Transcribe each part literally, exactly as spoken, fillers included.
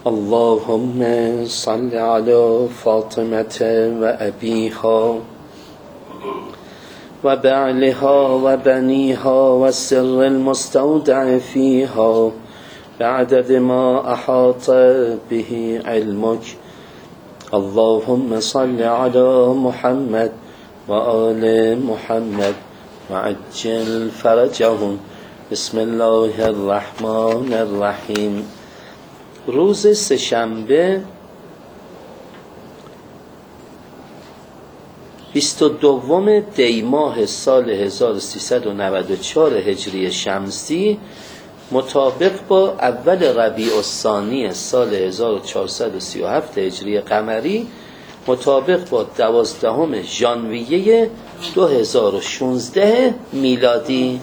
اللهم صل على فاطمة وأبيها وبعلها وبنيها والسر المستودع فيها بعدد ما أحاط به علمك. اللهم صل على محمد وآل محمد وعجل فرجهم. بسم الله الرحمن الرحیم. روز سه‌شنبه بیست و دوم دی ماه سال هزار و سیصد و نود و چهار هجری شمسی مطابق با اول ربیع الثانی سال هزار و چهارصد و سی و هفت هجری قمری مطابق با دوازدهم ژانویه دو هزار و شانزده میلادی.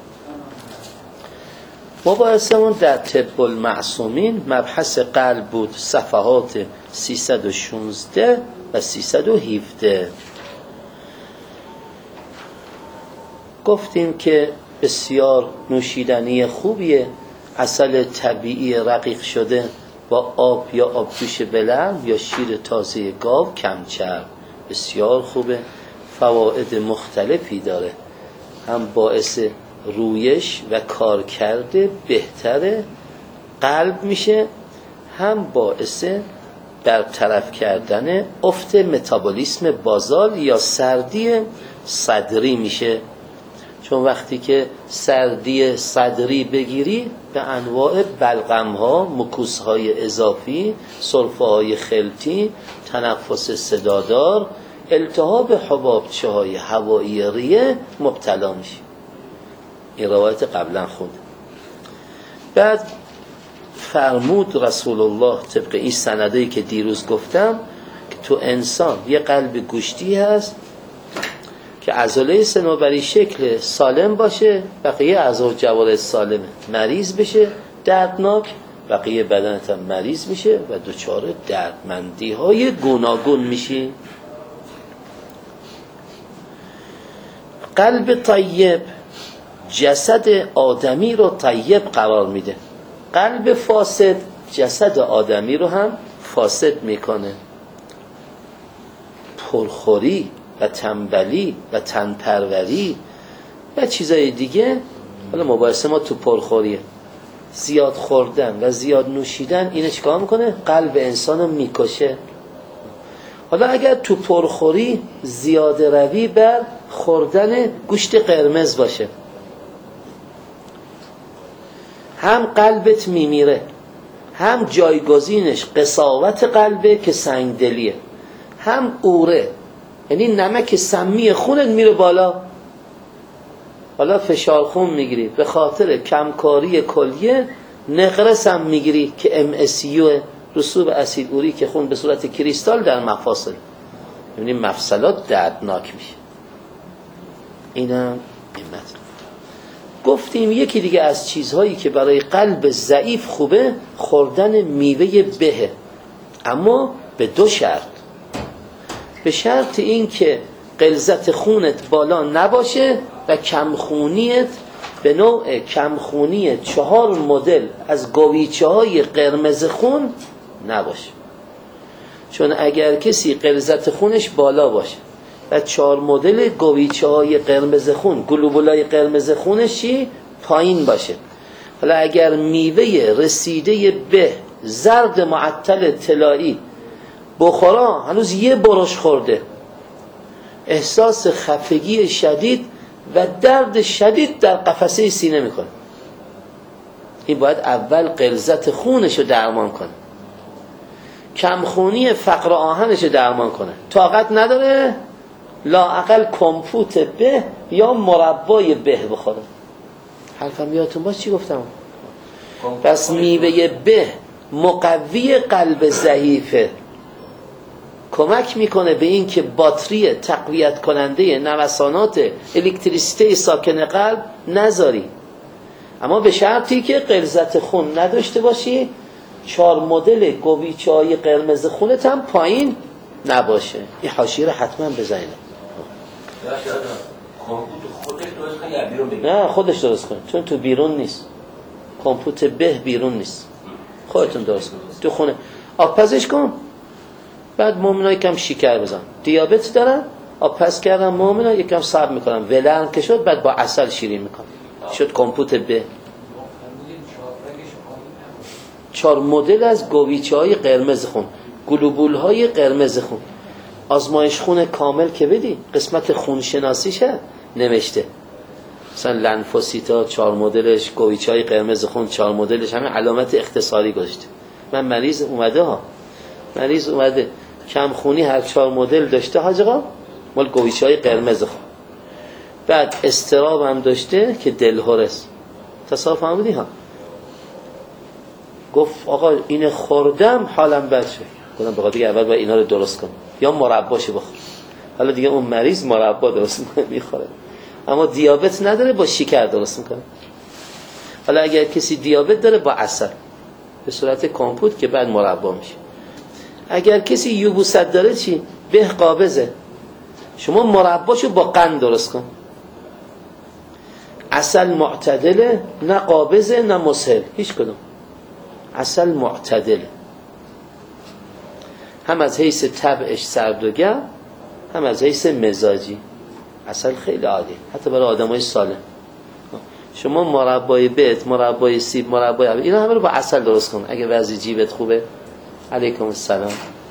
مباحثمون در طب المعصومین مبحث قلب بود، صفحات سیصد و شانزده و سیصد و هفده. گفتیم که بسیار نوشیدنی خوبیه، عسل طبیعی رقیق شده با آب یا آبجوش بلرم یا شیر تازه گاو کمچرب بسیار خوبه، فواید مختلفی داره، هم باعث رویش و کارکرد بهتر قلب میشه، هم باعث برطرف کردن افت متابولیسم بازال یا سردی صدری میشه. چون وقتی که سردی صدری بگیری به انواع بلغم ها، مکوس های اضافی، سرفه های خلطی، تنفس صدادار، التهاب حبابچه های هوایی ریه مبتلا میشی. این روایت قبلا خود. بعد فرمود رسول الله طبق این سندایی که دیروز گفتم که تو انسان یه قلب گوشتی هست که عضله صنوبری شکل سالم باشه، بقیه اعضا و جوارح سالمه، مریض بشه دردناک، بقیه بدنت هم مریض میشه و دچار دردمندی های گوناگون میشی. قلب طیب جسد آدمی رو طیب قرار میده، قلب فاسد جسد آدمی رو هم فاسد میکنه. پرخوری و تنبلی و تنپروری و چیزای دیگه، حالا مباحثه ما تو پرخوریه، زیاد خوردن و زیاد نوشیدن اینه چیکار میکنه؟ قلب انسان رو میکشه. حالا اگر تو پرخوری زیاده روی بر خوردن گوشت قرمز باشه، هم قلبت میمیره، هم جایگزینش قساوت قلبه که سنگدلیه، هم اوره یعنی نمک سمی خونت میره بالا، حالا فشار خون میگیری، به خاطر کمکاری کلیه نقرس هم میگیری که ام اس یو، رسوب اسید اوری که خون به صورت کریستال در مفاصل، یعنی مفصلات دردناک میشه. اینم این مطلب. گفتیم یکی دیگه از چیزهایی که برای قلب ضعیف خوبه خوردن میوه بهه، اما به دو شرط. به شرط این که غلظت خونت بالا نباشه و کمخونیت به نوع کمخونی چهار مدل از گویچه های قرمز خون نباشه. چون اگر کسی غلظت خونش بالا باشه و چهار مدل گویچه های قرمز خون، گلوبولای قرمز خونشی پایین باشه، حالا اگر میوه رسیده به زرد معطل طلایی بخورا هنوز یه برش خورده، احساس خفگی شدید و درد شدید در قفسه سینه میکنه، این باید اول غلظت خونش رو درمان کنه، کمخونی فقر آهنش رو درمان کنه. طاقت نداره لااقل کمپوت به یا مربای به بخوره. حرفم یادتون باشه چی گفتم؟ پس میوه به مقوی قلب ضعیفه، کمک میکنه به این که باتری تقویت کننده نوسانات الکتریسیته ساکن قلب نذاری، اما به شرطی که غلظت خون نداشته باشی، چهار مدل گویچه های قرمز خونت هم پایین نباشه. این حاشیه رو حتما بزنید. نه خودش درست کن، چون تو بیرون نیست، کامپوت به بیرون نیست، خودتون درست کن. تو خونه آبپزش کن. بعد مومنا یکم شکر بزن، دیابت دارن، آبپز کردن مومنا یکم صبر میکنن، ولرم که شد بعد با عسل شیرین میکنن، شد کمپوت به چهار مدل از گویچه های قرمز خون، گلوبول های قرمز خون. آزمایش خون کامل که بدی قسمت خون شناسیشه نوشته، مثلا لنفوسیتا چهار مدلش، گویچه های قرمز خون چهار مدلش، همه علامت اختصاری گذاشته. من مریض اومده ها مریض اومده کم خونی هر چهار مدل داشته حاج آقا، مال گویچه های قرمز خون. بعد استراب هم داشته که دلهرس. تصاف فهمیدی ها؟ گفت آقا این خوردم حالم بد شد. گفتم بخاطر دیگه اول باید اینا رو درست کنم یا مرباشو بخور. حالا دیگه اون مریض مربا درست میکنه میخوره، اما دیابت نداره با شکر درست میکنه. حالا اگر کسی دیابت داره با عسل به صورت کمپوت که بعد مربا میشه. اگر کسی یبوست داره چی؟ به قابضه، شما مرباشو با قند درست کن. عسل معتدله، نه قابضه نه مسهل، هیچ کدوم. عسل معتدله، هم از حیث طبعش سرد و گرم، هم از حیث مزاجی. عسل خیلی عالی حتی برای آدمای سالم. شما مربای بیت، مربای سیب، مربای عبی، اینا همه رو با عسل درست کن اگه وضع جیبت خوبه. علیکم السلام.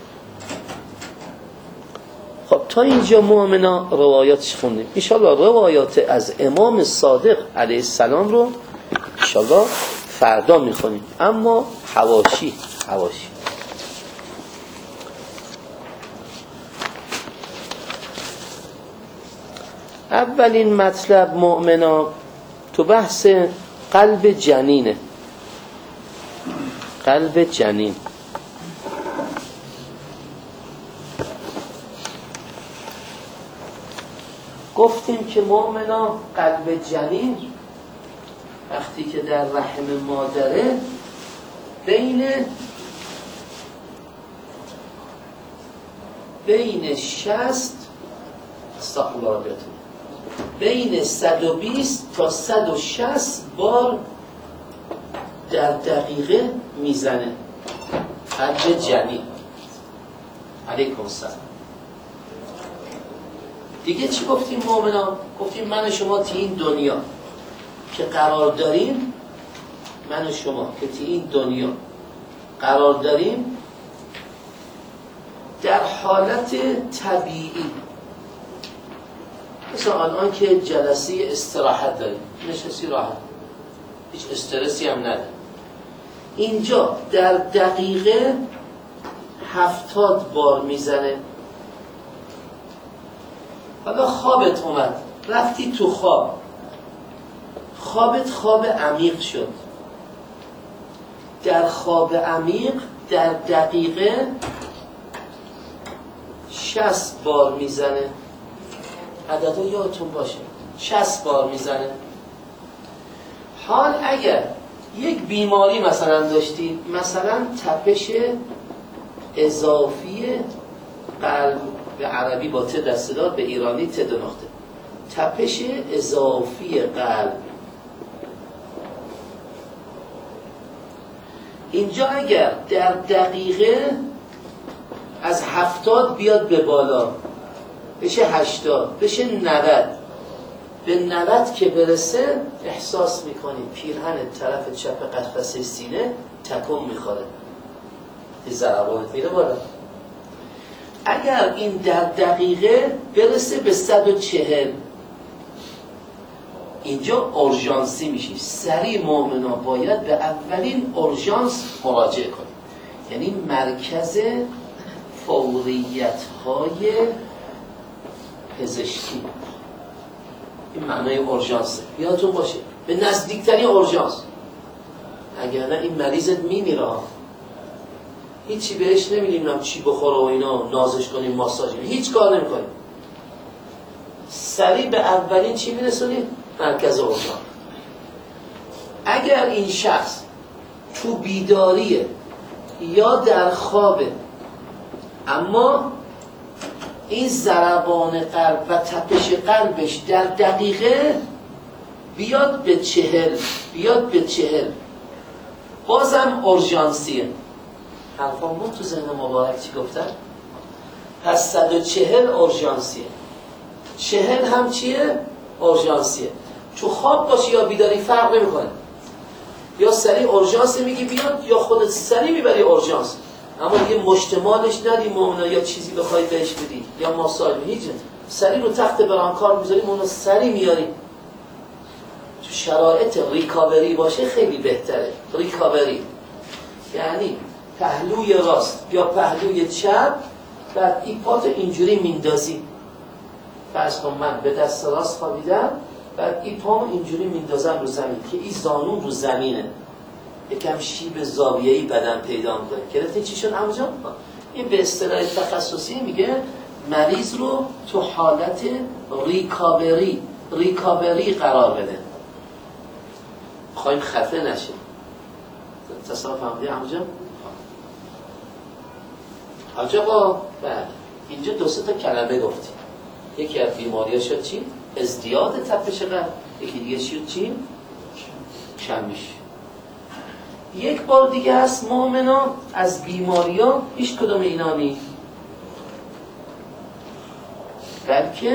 خب تا اینجا مؤمنا روایاتش خوندیم. ان شاءالله روایات از امام صادق علیه السلام رو ان شاءالله فردا میخونیم. اما حواشی حواشی اولین مطلب مؤمنا تو بحث قلب جنینه. قلب جنین گفتیم که مؤمنا قلب جنین وقتی که در رحم مادره بین بین شصت استغفرالله بین صد و بیست تا صد و شصت بار در دقیقه میزنه قلب جنین. علیکم السلام. دیگه چی گفتیم مؤمنا؟ گفتیم من و شما تی این دنیا که قرار داریم، من و شما که تی این دنیا قرار داریم در حالت طبیعی، مثلا الان که جلسه استراحت داریم، نشستی راحت، هیچ استرسی هم نداره، اینجا در دقیقه هفتاد بار میزنه. حالا خوابت اومد، رفتی تو خواب، خوابت خواب عمیق شد، در خواب عمیق در دقیقه شصت بار میزنه. عددا یادتون باشه، شصت بار میزنه. حال اگر یک بیماری مثلا داشتید، مثلا تپش اضافی قلب، به عربی با ت دست داد، به ایرانی ت دو نقطه، تپش اضافی قلب، اینجا اگر در دقیقه از هفتاد بیاد به بالا بشه هشتاد، بشه نود، به نود که برسه احساس میکنی پیرهن طرف چپ قفسه سینه تکون میخوره، این ضربانت میره بالا. اگر این در دقیقه برسه به صد و چهل، اینجا اورژانسی میشی، سریع مؤمنا باید به اولین اورژانس مراجعه کنی، یعنی مرکز فوریت های پزشکی. این معنای اورژانسه، یادتون باشه به نزدیکترین اورژانس، اگر نه این مریضت میمیره. هیچی بهش نمیدیم چی بخوره و اینا، نازش کنیم، ماساژ کنیم، هیچ کار نمیکنیم، سریع به اولین چی میرسونیم؟ مرکز اورژانس. اگر این شخص تو بیداریه یا در خوابه، اما این ضربان قلب و تپش قلبش در دقیقه بیاد به چهل، بیاد به چهل، بازم اورژانسیه. حرفامون تو ذهن مبارک چی گفتن؟ پس صد و چهل اورژانسیه، چهل هم چیه؟ اورژانسیه. تو خواب باشی یا بیداری فرق نمیکنه، یا سریع اورژانس میگی بیاد یا خودت سریع میبری اورژانس، اما دیگه مشتمالش ندی مونا یا چیزی بخوای بهش بدی یا ماساژ هیچ، سریع رو تخت برانکار میذاری مونا سریع میاری. تو شرایط ریکاوری باشه خیلی بهتره. ریکاوری یعنی پهلوی راست یا پهلوی چپ، بعد این پاتو اینجوری میندازی، فرض کن من به دست راست خوابیدم، بعد این پامو اینجوری میندازم رو زمین که این زانون رو زمینه، یکم شیب زاویه‌ای بدن پیدا میکنه. گرفتی چی شد عمو جان؟ این به اصطلاح تخصصی میگه مریض رو تو حالت ریکاوری ریکاوری قرار بده. خواهیم خفه نشیم. تصور فهمیدی عمو جان؟ آجا با بله اینجا دو سه تا کلمه گفتی. یکی از بیماری‌ها شد چی؟ ازدیاد تپش قلب. یکی دیگه شد چی؟ کمیش. یک بار دیگه هست مؤمنا از بیماری‌ها هیچ کدوم اینا نی، بلکه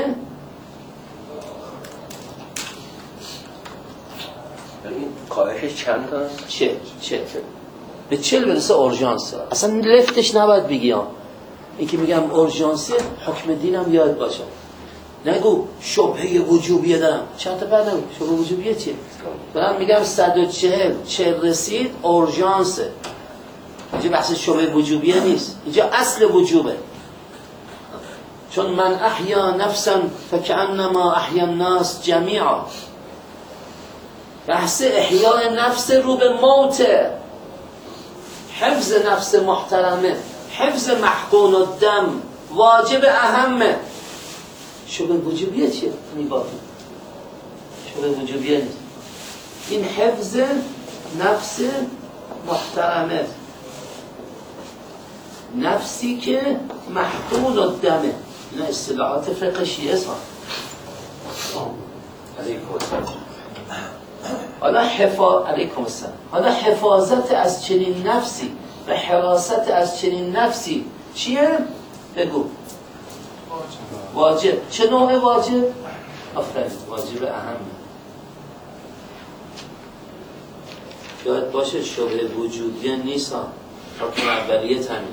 ببین کاهشش چند تا؟ چه چه به چل برسه اورژانسه. اصلا لفتش نباید بگی ها. این که میگم اورژانسه حکم دینم یاد باشه. نگو شبهه وجوبیه دارم. چند تا بعد نگو شبهه وجوبیه چیه؟ دارم میگم صد و چهل چهل رسید اورژانسه. اینجا بحث شبهه وجوبیه نیست. اینجا اصل وجوبه. چون من احیا نفسا فکأنما احیا الناس جمیعا. بحث احیاء نفس رو به موته، حفظ نفس محترمه، حفظ محقون الدم واجب اهمه. شبه وجوبیه چیه؟ میبافی شبه وجوبیه نیست. این حفظ نفس محترمه، نفسی که محقون الدمه. اینا اصطلاحات فقه شیعه است. حالا حفا... علیکم السلام. حالا حفاظت از چنین نفسی و حراست از چنین نفسی چیه؟ بگو. واجب. چه نوع واجب؟ آفرین، واجب اهمه. یاد باشه شبه وجودیه نیست ها. حکم اولیه همینه.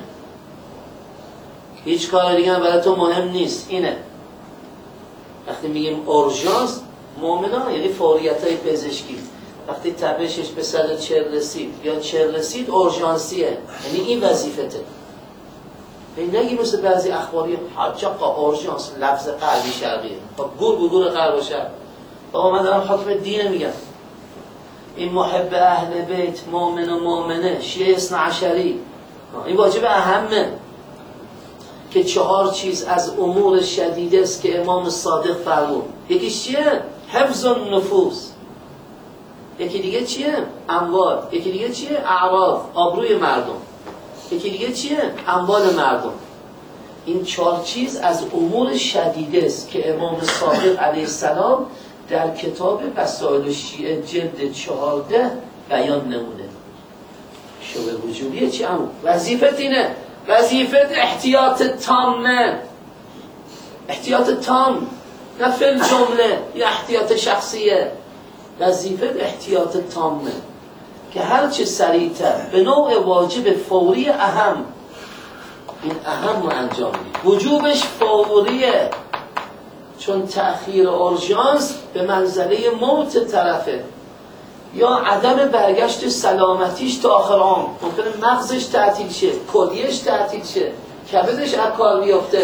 هیچ کار دیگه هم برای تو مهم نیست. اینه وقتی میگیم اورژانس مؤمنان یعنی فوریت های پزشکی. وقتی تپشش به صد و چهل رسید یا چهل رسید اورژانسیه، یعنی این وظیفته. این نگی مثل بعضی اخباری حاجقا اورژانس لفظ قلبی شرقیه. خب گور بگور قلب و شرق. بابا من دارم حکم دینه میگم. این محب اهل بیت مؤمن و مؤمنه شیعه اثنا عشری، این واجب اهمه که چهار چیز از امور شدیده است که امام صادق فرمود. یکیش چیه؟ حفظ النفوس. یکی دیگه چیه؟ اموال. یکی دیگه چیه؟ اعراض، آبروی مردم. یکی دیگه چیه؟ اموال مردم. این چهار چیز از امور شدیده است که امام صادق علیه السلام در کتاب وسائل الشیعه جلد چهارده بیان نموده. شبه وجوبیه چی امو؟ وظیفت اینه. وظیفت احتیاط تامه. احتیاط تام، نه فی الجمله یا احتیاط شخصیه. وظیفت احتیاط تامه که هرچه سریعتر به نوع واجب فوری اهم، این اهم رو انجام بدی. وجوبش فوریه، چون تأخیر اورژانس به منزله موت طرفه یا عدم برگشت سلامتیش تا آخر عمر. ممکنه مغزش تعطیل شه، کلیهش تعطیل شه، کبدش از کار بیفته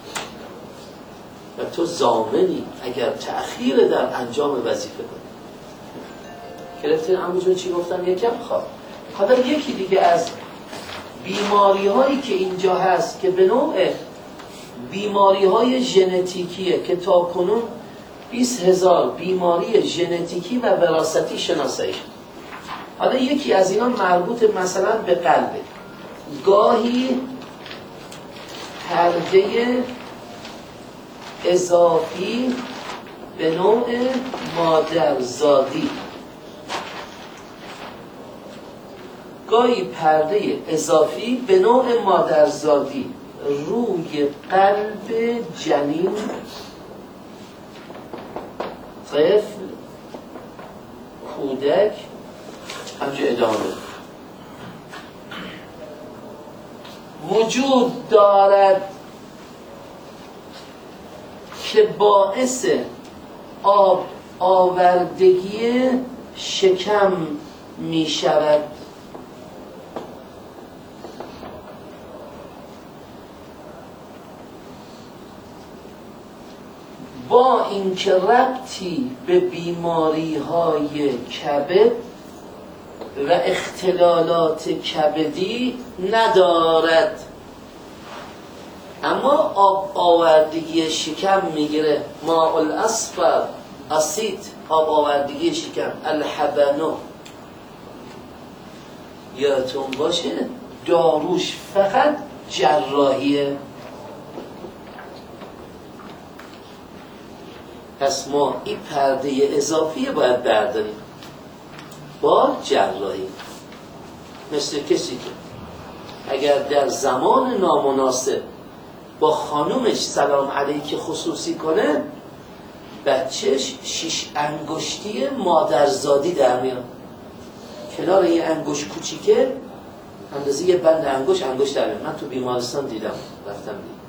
و تو ضامنی اگر تأخیر در انجام وظیفه کنی. گرفتین عمو جون چی گفتم؟ یکم خواب. حالا یکی دیگه از بیماری هایی که اینجا هست که به نوع بیماری های ژنتیکیه که تا کنون بیست هزار بیماری ژنتیکی و وراثتی شناسایی شد. حالا یکی از اینا مربوط مثلا به قلبه. گاهی پرده اضافی به نوع مادرزادی، گاهی پرده اضافی به نوع مادرزادی روی قلب جنین، طفل، کودک همچه ادامه وجود دارد که باعث آب آوردگی شکم می شود. با اینکه ربطی به بیماری های کبد و اختلالات کبدی ندارد، اما آب آوردگی شکم میگیره. ماء الاصفر اسید، آب آوردگی شکم، الحبنو. یادتون باشه داروش فقط جراحیه. پس ما این پرده اضافیه باید برداریم با جراحی. مثل کسی که اگر در زمان نامناسب با خانومش سلام علیک خصوصی کنه، بچهش شیش انگشتی مادرزادی در میاد. کنار یه انگشت کوچیکه اندازه یه بند انگشت انگشت در میاد. من تو بیمارستان دیدم، رفتم دیدم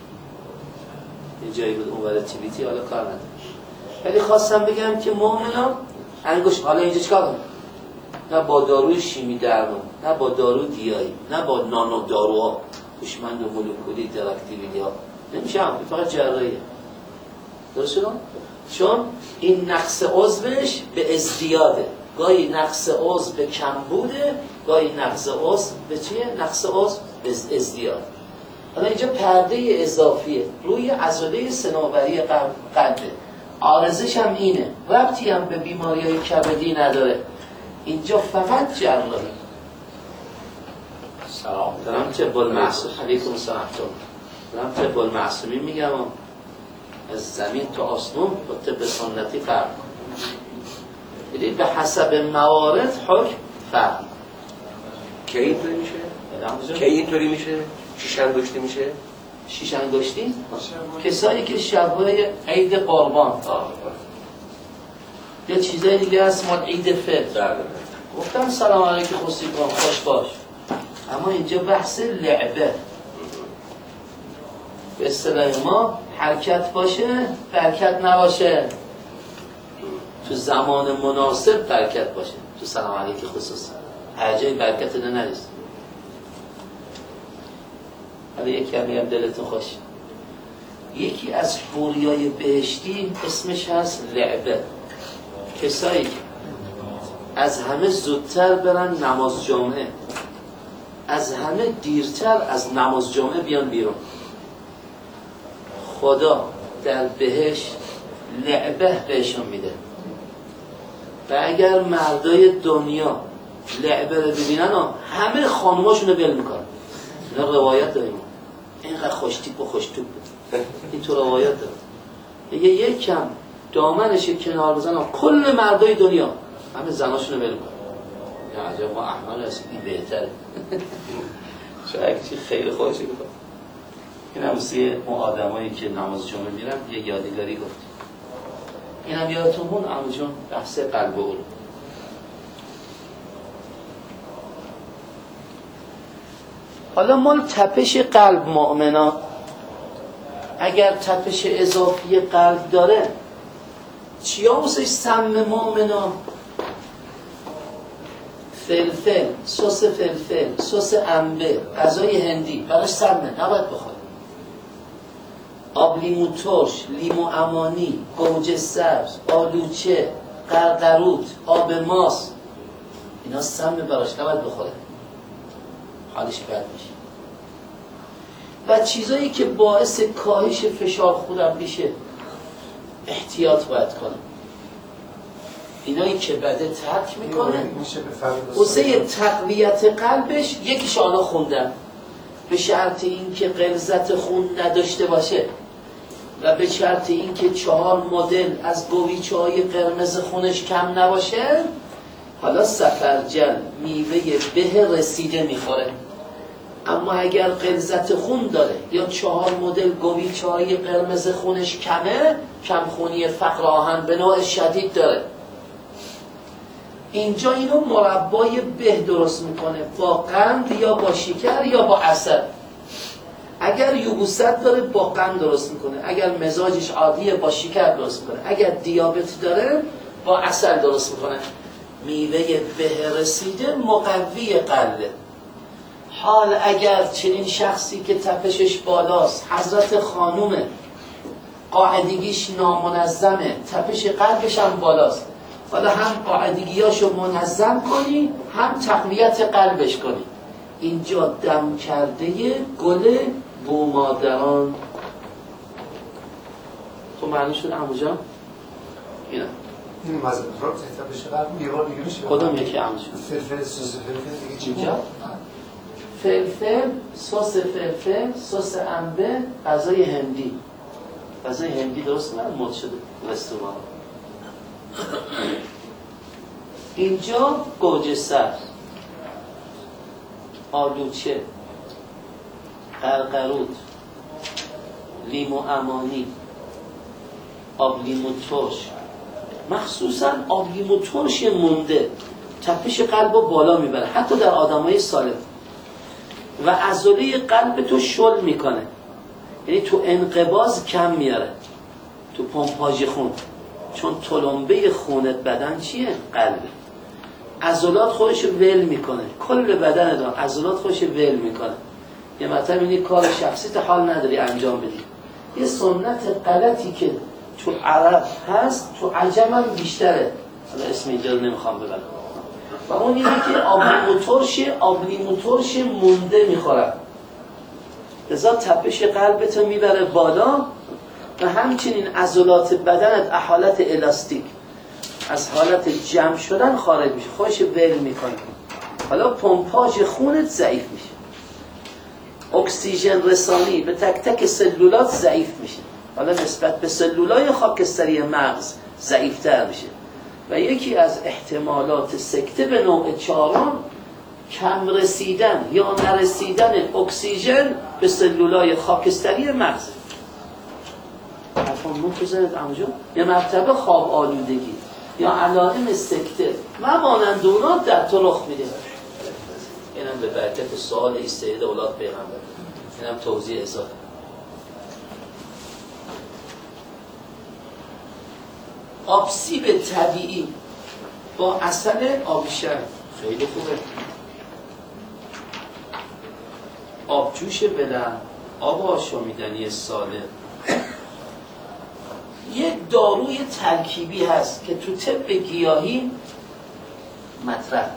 یه جایی بود اونور تیبیتی، حالا کار ندارم، ولی خواستم بگم که مؤمنان انگشت حالا اینجا چیکار کنم؟ نه با داروی شیمی درمان، نه با دارو دیایی، نه با نانو داروها هوشمند و مولکولی تراکتیویتی ها، نمیشه هم، فقط جراحیه. درست شد؟ چون این نقص عضوش به ازدیاده، گاهی نقص عضو به کمبوده، گاهی نقص عضو به چیه؟ نقص عضو به ازدیاد. حالا اینجا پرده اضافیه روی عضله صنوبری قلبه، عارضش هم اینه، ربطی هم به بیماری های کبدی نداره، اینجا فقط جراحی. سلام دارم طب المعصوم، علیکم السلام، دارم طب المعصومی میگم، از زمین تا آسمون با طب سنتی فرق کنید، به حسب موارد حکم فرق. کی اینطوری میشه؟ کی اینطوری میشه؟ شیش انگشتی میشه؟ شیش انگشتی؟ کسایی که شبای عید قربان یا چیزای دیگه هست، ما عید فطر گفتم سلام علیکم خصوصی کن، خوش باش، اما اینجا بحث لعبه، به اصطلاح ما حرکت باشه برکت نباشه، تو زمان مناسب برکت باشه، تو سلام علیکم خصوصی هر جای برکت ده نریز. حالا یکی هم میگم دلتون خوش، یکی از حوریای بهشتی اسمش هست لعبه، کسایی که از همه زودتر برن نماز جمعه، از همه دیرتر از نماز جمعه بیان بیرون، خدا در بهشت لعبه بهشون میده. و اگر مردای دنیا لعبه رو ببینن همه خانوماشون رو بل میکنن. اینا روایت داریم، اینقدر خوشتیپ و خوشتوپ بود، این تو روایت داره. یه یک کم دامنش کنار بزنن کل مردای دنیا همه زناشون رو بل میکنن. یا عجب ما احمال هستیم، این بهتره. شاید چی خیلی خوشی بکنم. این هم سی اون آدم هایی که نماز جمعه میرن یه یادگاری گفت. این هم یادتون بود عمو جون، بحث قلب و علم. حالا مال تپش قلب مؤمنا، اگر تپش اضافی قلب داره چیا واسه سم مؤمنا؟ فلفل، سس فلفل، سس انبه، غذای هندی براش سمه، نباید بخوره. آب لیمو ترش، لیمو امانی، گوجه سبز، آلوچه، قرقروت، آب ماست، اینا سمه براش، نباید بخوره، حالش بد میشه. و چیزایی که باعث کاهش فشار خونم میشه احتیاط باید کنم. اینایی که بده ترک میکنه واسه تقویت قلبش یکیش آنها خوندم، به شرط اینکه غلظت خون نداشته باشه و به شرط اینکه چهار مدل از گویچه های قرمز خونش کم نباشه، حالا سفرجل میوه به رسیده میخوره، اما اگر غلظت خون داره یا چهار مدل گویچه های قرمز خونش کمه، کمخونی فقر آهن به نوع شدید داره، اینجا اینو مربای به درست میکنه با قند یا با شکر یا با عسل. اگر یبوست داره با قند درست میکنه، اگر مزاجش عادیه با شکر درست میکنه، اگر دیابت داره با عسل درست میکنه. میوه به رسیده مقوی قلبه. حال اگر چنین شخصی که تپشش بالاست، حضرت خانومه، قاعدگیش نامنظمه، تپش قلبش هم بالاست، حالا هم قاعدگیاشو منظم کنی هم تقویت قلبش کنی، اینجا دم کرده گل بومادران. تو معنی شد عمو جان؟ اینه این مزه رو تپش قلب یه بار دیگه میشه. کدوم یکی عمو جان؟ فلفل سس فلفل دیگه چی اینجا؟ فلفل، سس فلفل، سس انبه، غذای هندی. غذای هندی درست نه مد شده رستوران. اینجا گوجه سبز، آلوچه، قرقرود، لیمو امانی، آب لیمو ترش، مخصوصا آب لیمو ترش مونده تپش قلب رو بالا میبره حتی در آدمای سالم و عضله قلب تو شل میکنه، یعنی تو انقباض کم میاره، تو پمپاژ خون، چون تلمبه خونت بدن چیه؟ قلبه. عضلات خودش ول میکنه، کل بدن دار عضلات خودش ول میکنه. یه مطلب اینه کار شخصی تا حال نداری انجام بدی. یه سنت غلطی که تو عرب هست تو عجم هم بیشتره، حالا اسم اینجا رو نمیخوام ببرم، و اون اینه که آب لیمو ترش آب لیمو ترش مونده میخورن، لذا تپش قلبتو میبره بالا و همچنین عضلات بدنت حالت الاستیک از حالت جمع شدن خارج میشه، خودش ول میکنه، حالا پمپاژ خونت ضعیف میشه، اکسیژن رسانی به تک تک سلولات ضعیف میشه، حالا نسبت به سلولای خاکستری مغز ضعیفتر میشه. و یکی از احتمالات سکته به نوع چهارم کم رسیدن یا نرسیدن اکسیژن به سلولای خاکستری مغز. حرفان متوزنید امجا؟ یا مرتبه خواب آلودگی یا علائم سکته و مانند اونا در تو رخ میده. اینم به برکت سوال ایستاید اولاد پیغمبر، اینم توضیح اضافه. آبسیب طبیعی با عسل آبشن خیلی خوبه. آبجوش ولرم، آب آشامیدنی سالم. یک داروی ترکیبی هست که تو طب گیاهی مطرح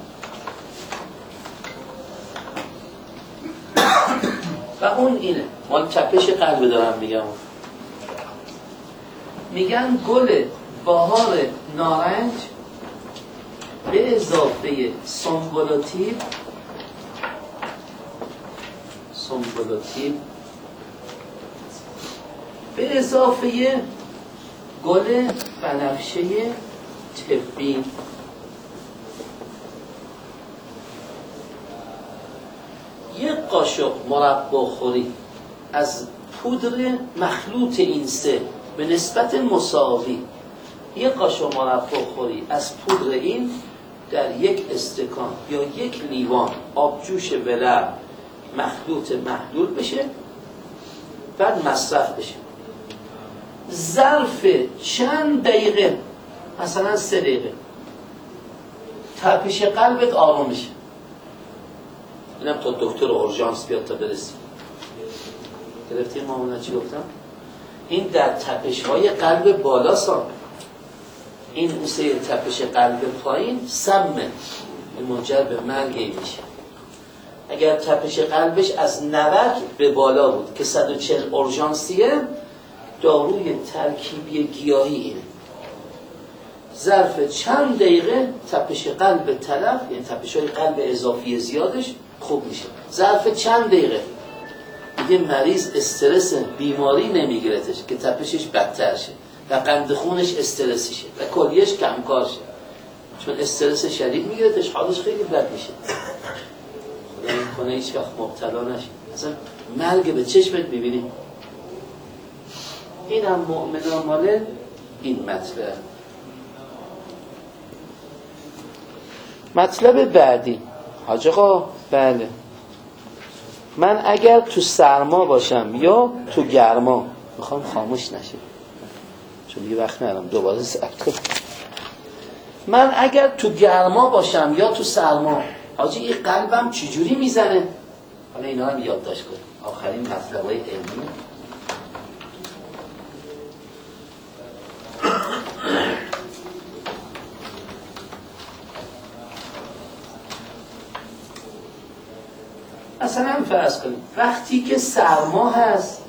و اون اینه، مال تپش قلب دارم میگم، میگن گل بهار نارنج به اضافه سنبولاتیب سنبولاتیب به اضافه گل بنفشه طبی یک قاشق مربا خوری از پودر مخلوط این سه به نسبت مساوی، یک قاشق مربا خوری از پودر این در یک استکان یا یک لیوان آبجوش ولرم مخلوط محلول بشه، بعد مصرف بشه. ظرف چند دقیقه، مثلا سه دقیقه، تپش قلبت آروم میشه. اینم تا دکتر اورژانس بیاد تا برسیم. گرفتی مامونا چی گفتم؟ این در تپش های قلب بالا سام، این اوسه تپش قلب پایین سمه، این منجر به مرگ میشه. اگر تپش قلبش از نود به بالا بود که صد و چهل اورژانسیه، داروی ترکیبی گیاهی اینه. ظرف چند دقیقه تپش قلب تلف، یعنی تپش های قلب اضافی زیادش خوب میشه. ظرف چند دقیقه دیگه مریض استرس بیماری نمیگیرتش که تپشش بدتر شه و قند خونش استرسی شه و کلیهش کمکار شه. چون استرس شدید میگیرتش، حالش خیلی بد میشه. خدا نکنه هیچ وقت مبتلا نشید. اصلا مرگ به چشمت میبینی. این هم مؤمنان مال این مطلب. مطلب بعدی حاج آقا، بله من اگر تو سرما باشم یا تو گرما، میخوام خاموش نشه چون یه وقت ندارم دوباره ضبط کنم. من اگر تو گرما باشم یا تو سرما، حاجی این قلبم چجوری میزنه؟ حالا اینا هم یادداشت کن، آخرین مطلبای علمی. مثلا فرض کنید وقتی که سرما هست،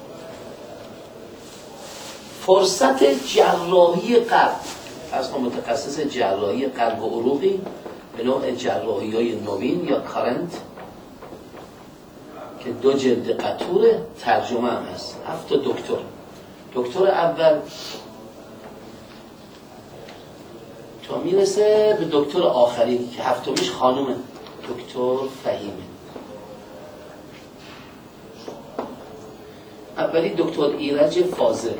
فرصت جراحی قلب، اصلا متخصص جراحی قلب و عروقی به نوع جراحی های نوین یا کارنت که دو جلد قطور ترجمه هم هست، هفت دکتر. دکتر اول تا میرسه به دکتر آخری که هفتمیش خانومه، دکتر فهیمه. اولی دکتر ایرج فاضل،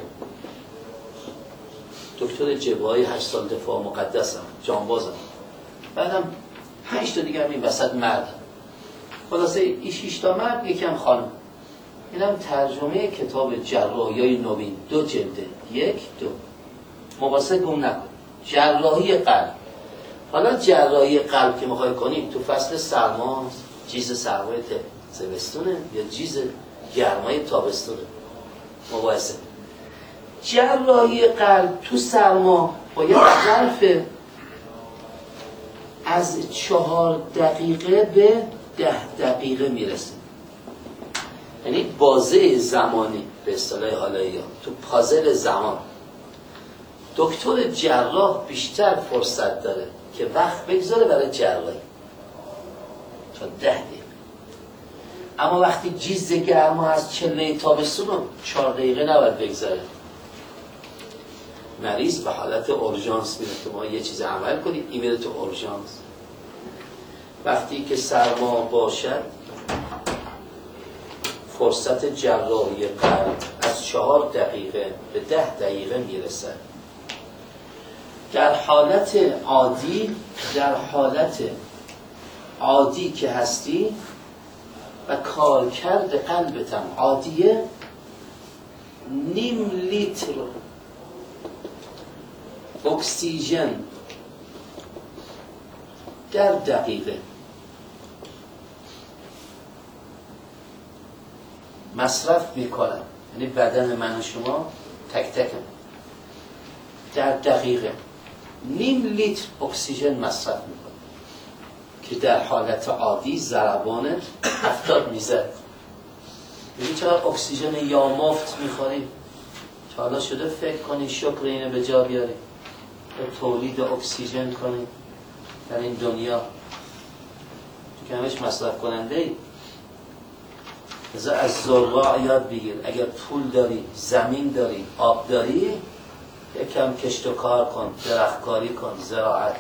دکتر جبهه‌های هشت سال دفاع مقدسم، جانبازم. بعدم پنج تا دیگه هم این وسط مرد. خلاصه این شش تا مرد، یکم خانم. اینم ترجمه کتاب جراحی‌های نوین، دو جلده، یک دو. مباسه گم نکن. جراحی قلب. حالا جراحی قلب که میخوای کنی تو فصل سرما، جیز سرمای زمستونه یا جیز گرمای تابستونه، مباحثه. جراحی قلب تو سرما باید ظرف از چهار دقیقه به ده دقیقه میرسه. یعنی بازه زمانی به اصطلاح حالایی ها، تو پازل زمان. دکتر جراح بیشتر فرصت داره که وقت بگذاره برای جراحی تا ده دقیقه. اما وقتی جیز گرما از چله تابستون رو چهار دقیقه نباید بگذاره. مریض به حالت اورژانس میره، تو ما یه چیز عمل کنید این میره تو اورژانس. وقتی که سرما باشد فرصت جراحی قلب از چهار دقیقه به ده دقیقه میرسد. در حالت عادی در حالت عادی که هستی و کارکرد قلبت هم عادیه، نیم لیتر اکسیژن در دقیقه مصرف میکنم. یعنی بدن من و شما تک تکم در دقیقه نیم لیتر اکسیژن مصرف میکنه که در حالت عادی ضربان هفتاد میزد. یعنی چقدر اکسیژن یا مفت میخوری؟ تا حالا شده فکر کنی شکر اینه به جا بیاری، به تولید اکسیژن کنی در این دنیا که همش مصرف کننده ای. از زرع یاد بگیر، اگر پول داری، زمین داری، آب داری، یکم کشت و کار کن، درختکاری کن، زراعت.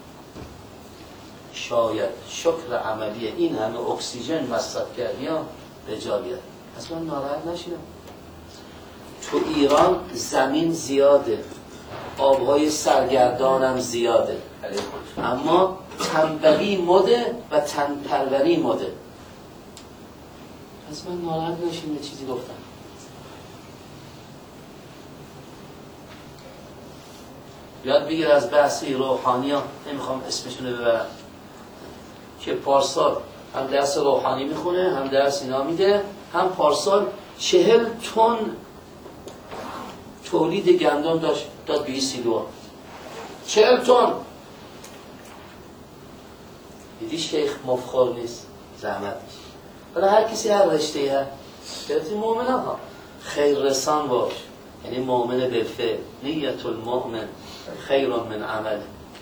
شاید شکر عملی این همه اکسیژن مصرف کردی ها به جا بیاد. اصلا ناراحت نشیدم. تو ایران زمین زیاده، آبهای سرگردان هم زیاده، اما تنبلی مده و تنپروری مده. از من ناراحت نشین، یه چیزی گفتم. یاد بگیر از بحثی روحانی ها، نمیخوام اسمشونو ببرم، که پارسال هم درس روحانی میخونه هم درس اینا میده، هم پارسال چهل تن تولید گندم داشت، داد به سیلوها. چهل تن. دیدی شیخ مفخور نیست، زحمت نیست. حالا هر کسی هر رشته‌ای هست، گرفتی مؤمن ها خیر رسان باش، یعنی مؤمن بالفعل. نیت المؤمن خیر من عمل.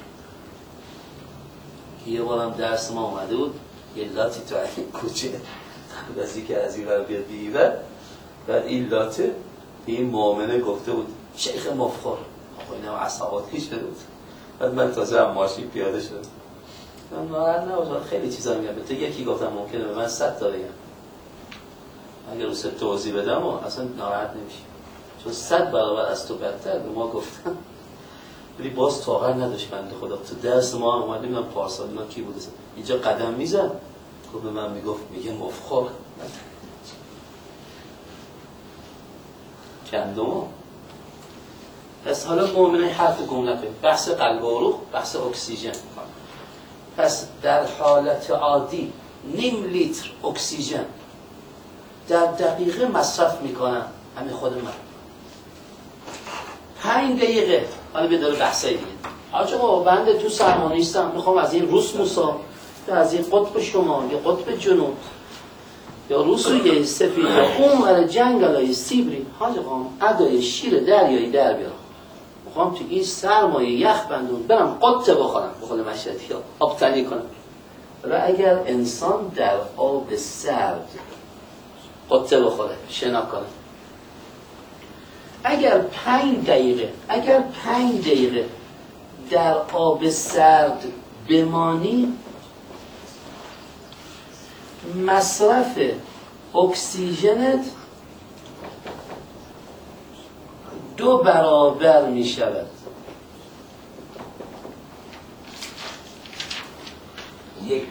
یه بارم درس ما اومده بود، یه لاتی تو این کوچه دستی که از این ور بیاد بیوه، بعد این لاته به این مؤمنه گفته بود شیخ مفخور. آقا اینم عصبات کش بده بود، بعد من تازه هم ماشین پیاده شدم. من ناراحت نباش، خیلی چیزا میگم به تو. یکی گفتم ممکنه به من صد تا بگم، اگر رو صد توضیح بدم و اصلا ناراحت نمیشی، چون صد برابر از تو بدتر به ما گفتم. ولی باز طاقت نداشت بنده خدا. تو درس ما هم اومد، نمیدونم پارسال اینا کی بوده اینجا قدم میزد، گفت به من میگفت میگه مفخر کندم. پس حالا مؤمنه حرف گم نکنید. بحث قلب و عروق، بحث اکسیژن. پس در حالت عادی نیم لیتر اکسیژن در دقیقه مصرف میکنم همین خود من. پنج دقیقه. حالا بیداره بحثای دیگه. آجا با بنده تو سرمانیستم، میخوام از این روس موسا یا از این قطب شمال یا قطب جنوب یا روسوی سفید یا اون ور جنگلای سیبری، حاجا قام ادای شیر دریایی در بیارم، میخوام تو این سرمایه یخ بندون برم قطه بخورم، بخوره مشهدی ها آب تنی کنم. و اگر انسان در آب سرد قطه بخوره شنا کنه، اگر پنج دقیقه اگر پنج دقیقه در آب سرد بمانی، مصرف اکسیژنت دو برابر می شود. یک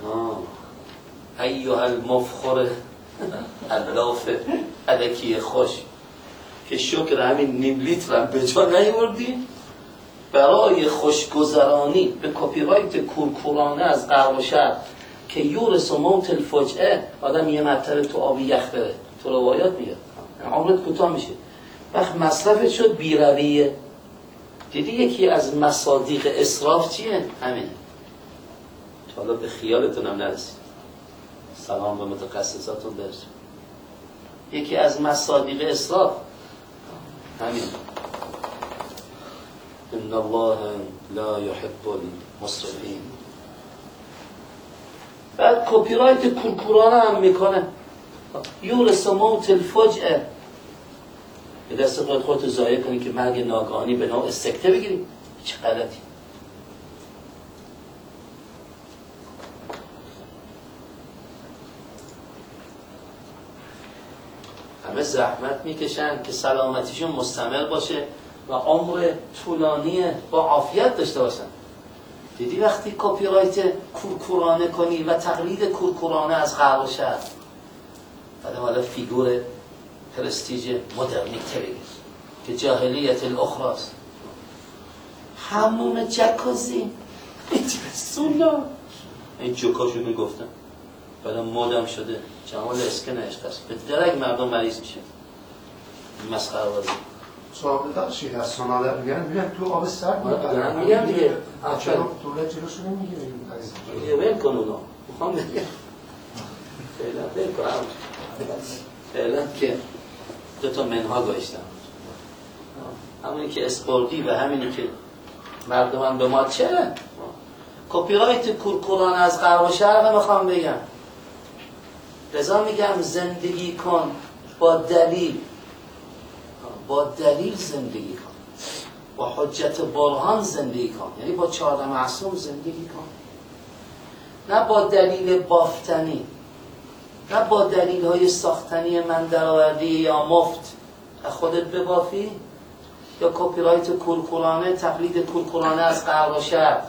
ایوه المفخر الاف علکی خوش که شکر همین نیم لیتر هم به جا نیوردی برای خوشگذرانی به کپی رایت کورکورانه از غرب و شرق که یورس و موت الفجعه. آدم یه مرتبه تو آبی یخ بره، تو روایات میاد عمرت کوتاه میشه. وقت مصرفت شد بیرویه. دیدی یکی از مصادیق اسراف چیه؟ همینه. حالا به خیالتون هم نرسید. سلام به متخصصاتون برسید. یکی از مصادیق اسراف همین. ان الله لا یحب المسرفین. بعد کپی رایت کورکورانه هم میکنه، یورس موت الفجعه. به دست خود خودتو ضایع کنی که مرگ ناگهانی به نوع سکته بگیری. چه غلطی. همه زحمت میکشن که سلامتیشون مستمر باشه و عمر طولانی با عافیت داشته باشن. دیدی وقتی کپی رایت کورکورانه کنی و تقلید کورکورانه از غرب و شرق، بعد حالا فیگور پرستیژ مدرنیته بگیر که جاهلیت الاخراست. همون جکوزی سونا این جوکاشو میگفتن، بعدا مدم شده جمال اسکن عشق است. به درک مردم مریض میشه. مسخره بازی. صاحب داشتید از سونادر میگن میگن تو آب سرد میگن میگن دیگه. چرا دولت جلوشو نمیگیره؟ یه ول کن اونا. میخوام بگم فعلا ول کن. فعلا که دو تا منها گذاشتم. همونی که اسپوردی و همینی که مردمان به ما چه؟ کپی رایت کورکورانه از غرب و شرق میخوام بگم. لذا میگم زندگی کن با دلیل، با دلیل زندگی کن، با حجت برهان زندگی کن، یعنی با چهار معصوم زندگی کن، نه با دلیل بافتنی، نه با دلیل های ساختنی من درآوردی یا مفت خودت ببافی یا کپی رایت کورکورانه، تقلید کورکورانه از غرب و شرق.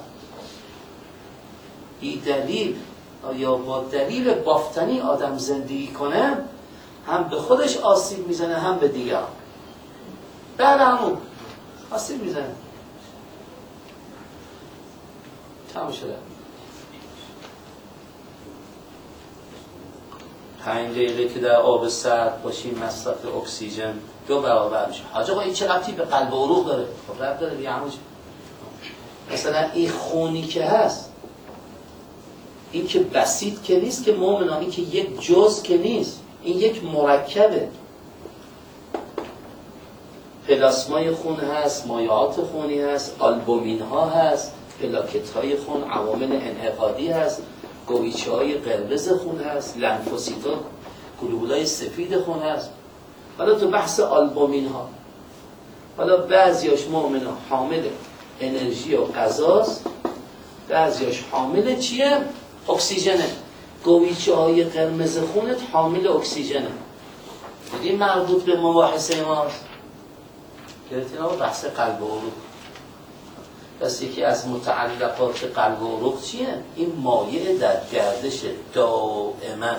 بی دلیل یا با دلیل بافتنی آدم زندگی کنه، هم به خودش آسیب میزنه هم به دیگران. بعد همون آسیب میزنه. تمام شده. پنج دقیقه که در آب سرد باشیم مصرف اکسیژن دو برابر میشه. حاج آقا این چه ربطی به قلب و عروق داره؟ خب ربط داره دیگه. همون مثلا این خونی که هست، این که بسیط که نیست که مومنانی که یک جزء که نیست، این یک مرکبه. پلاسمای خون هست، مایعات خونی هست، آلبومین ها هست، پلاکت های خون، عوامل انعقادی هست، گویچه های قرمز خون هست، لنفوسیت ها، گلوبول های سفید خون هست. حالا تو بحث آلبومین ها، حالا بعضیاش مومن حامل انرژی و غذاست، بعضیاش حامل چیه؟ اکسیژنه. گویچه های قرمز خونت حامل اکسیژنه. دیدی مربوط به مباحثه ماست. گرفتین آقا بحث قلب و عروق. پس یکی از متعلقات قلب و عروق چیه؟ این مایع در گردش دائما.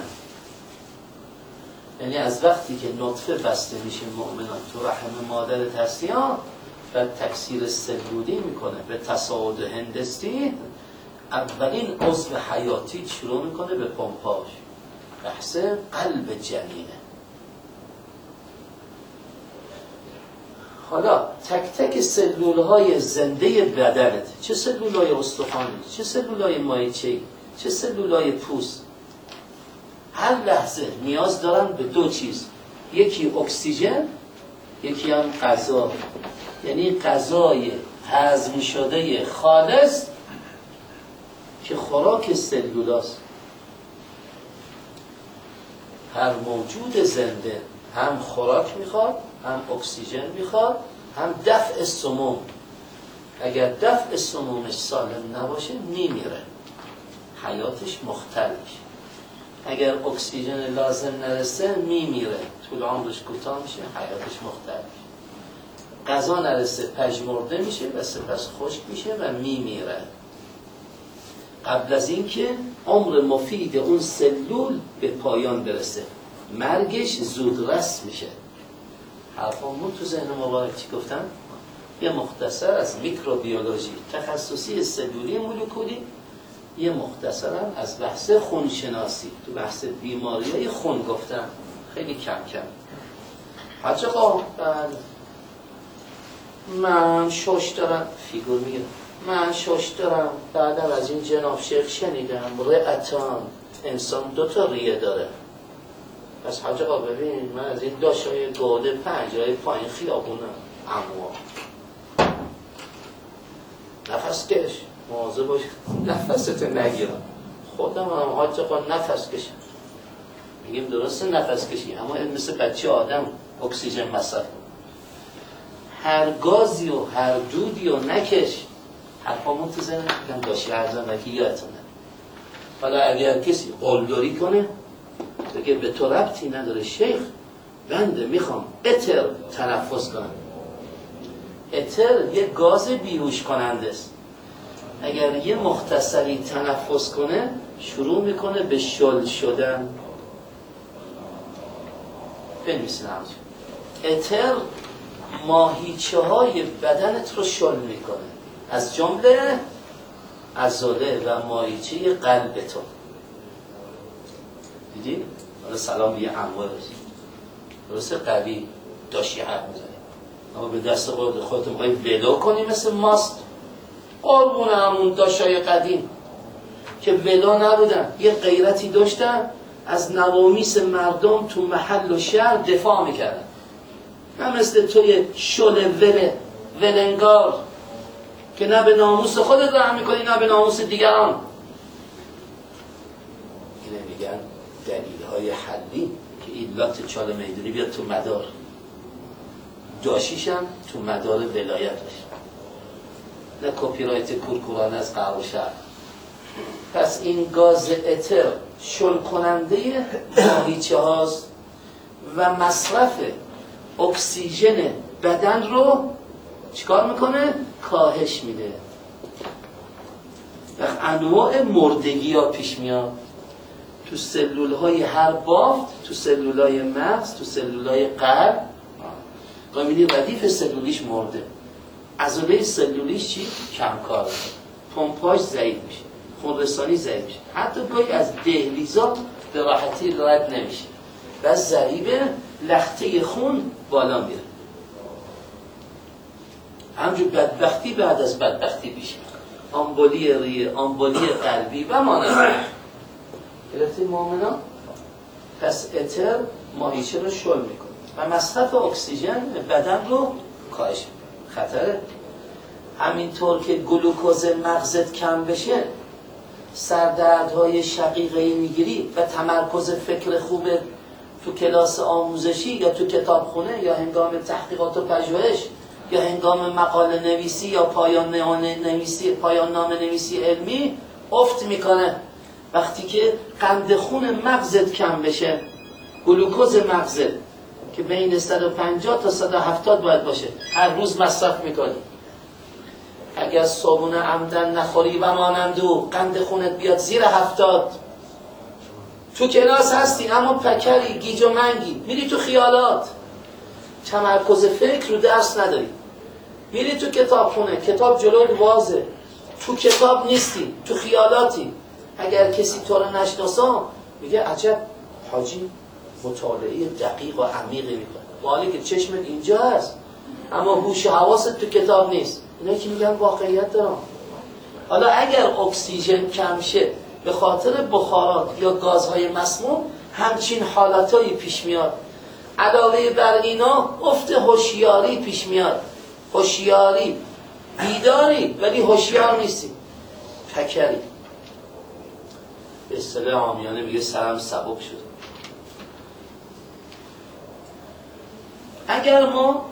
یعنی از وقتی که نطفه بسته میشه مؤمنان تو رحم مادرت هستی ها و تکثیر سلولی میکنه به تصاعد هندستی، اولین عضو حیاتی شروع میکنه به پمپاژ. بحث قلب جنینه. حالا تک تک سلولهای زنده بدنت، چه سلولهای استخوانی، چه سلولهای مایچه‌ای، چه سلولهای پوست، هر لحظه نیاز دارن به دو چیز، یکی اکسیژن، یکی هم غذا. یعنی غذای هضم شده خالص که خوراک سلولاست. هر موجود زنده هم خوراک میخواد، هم اکسیژن میخواد، هم دفع سموم. اگر دفع سمومش سالم نباشه میمیره، حیاتش مختل میشه. اگر اکسیژن لازم نرسه میمیره، طول عمرش کوتاه میشه، حیاتش مختل میشه. غذا نرسه پژمرده میشه و سپس خشک میشه و میمیره. قبل از اینکه عمر مفید اون سلول به پایان برسه، مرگش زودرس میشه. حرفامون تو ذهن مبارک چی گفتم؟ یه مختصر از میکروبیولوژی تخصصی سلولی مولکولی، یه مختصرم از بحث خونشناسی تو بحث بیماری‌های خون گفتم، خیلی کم کم. حاج آقا من شش دارم، فیگور میگم، من شش دارم، بعدم از این جناب شیخ شنیدم رئتان، انسان دو تا ریه داره. پس حاج آقا ببین من از این داشای گوده پنجای پایین خیابونم، اما نفس کش، مواظب باش نفست نگیرم. خودم هم حاج آقا نفس کشم. میگیم درسته نفس کشی، اما این مثل بچه آدم اکسیژن مصرف. هر گازی و هر دودی و نکش. حرفامون تو ذهن میگم داشی ارزان وکی یادتونه. حالا اگر کسی قلدری کنه بگه به تو ربطی نداره شیخ، بنده میخوام اتر تنفس کنم. اتر یه گاز بیهوش کننده است. اگر یه مختصری تنفس کنه شروع میکنه به شل شدن. بنویسین همچون اتر ماهیچه های بدنت رو شل میکنه، از جمله عضله و ماهیچه قلبتو. دیدی؟ حالا سلام بیه اموارش درسته قوی داشتی حرف میزنی، اما به دست خود خودتون باید ولو کنی مثل ماست. قربون همون داشتای قدیم که ولو نبودن، یه غیرتی داشتن، از نوامیس مردم تو محل و شهر دفاع میکردن. نه مثل توی شل وله ولنگار که نه به ناموس خودت رحم میکنی نه به ناموس دیگران. اینه میگن دلیل های حلی که ایلات چال میدونی بیاد تو مدار، داشیشم تو مدار ولایت باشه، نه کپی رایت کورکورانه از قهر و شهر. پس این گاز اتر شل کننده ماهیچه هاست و مصرف اکسیژن بدن رو چیکار میکنه؟ کاهش میده. و انواع مردگی ها پیش میاد تو سلول های هر بافت، تو سلول های مغز، تو سلول های قلب. و میدی ردیف سلولیش مرده، عضله سلولیش چی؟ کمکاره، پمپاژ ضعیف میشه، خونرسانی ضعیف میشه، حتی گاهی از دهلیزات به راحتی رد نمیشه و ضریب لخته خون بالا میره. همجور بدبختی بعد از بدبختی پیش میاد، آمبولی ریه، آمبولی قلبی و مانند. گرفتی مؤمنان؟ پس اتر ماهیچه رو شل میکنه و مصرف اکسیژن بدن رو کاهش میکنه. خطره. همینطور که گلوکوز مغزت کم بشه، سردردهای شقیقه‌ای میگیری و تمرکز فکر خوبه تو کلاس آموزشی یا تو کتابخونه یا هنگام تحقیقات و پژوهش یا هنگام مقاله نویسی یا پایان نامه نویسی پایان نامه نویسی علمی افت میکنه. وقتی که قند خون مغزت کم بشه، گلوکوز مغزت که بین صد و پنجاه تا صد و هفتاد باید باشه، هر روز مصرف میکنی. اگر صابون عمدن نخوری و مانند او، قند خونت بیاد زیر هفتاد، تو کلاس هستی اما پکری، گیج و منگی، میری تو خیالات، تمرکز فکر رو درس نداری، میری تو کتاب خونه، کتاب جلوت وازه، تو کتاب نیستی، تو خیالاتی. اگر کسی تو رو نشناسه میگه عجب حاجی مطالعه دقیق و عمیقی میکنه، حالی که چشمت اینجا هست اما هوش حواست تو کتاب نیست. اینا که میگن واقعیت دارم. حالا اگر اکسیژن کم شه به خاطر بخارات یا گازهای مسموم، همچین حالاتایی پیش میاد. علاوه بر اینا افت هوشیاری پیش میاد. هوشیاری، بیداری ولی هوشیار نیستی، پکری. به اصطلاح عامیانه میگه سرم سبک شد. اگر ما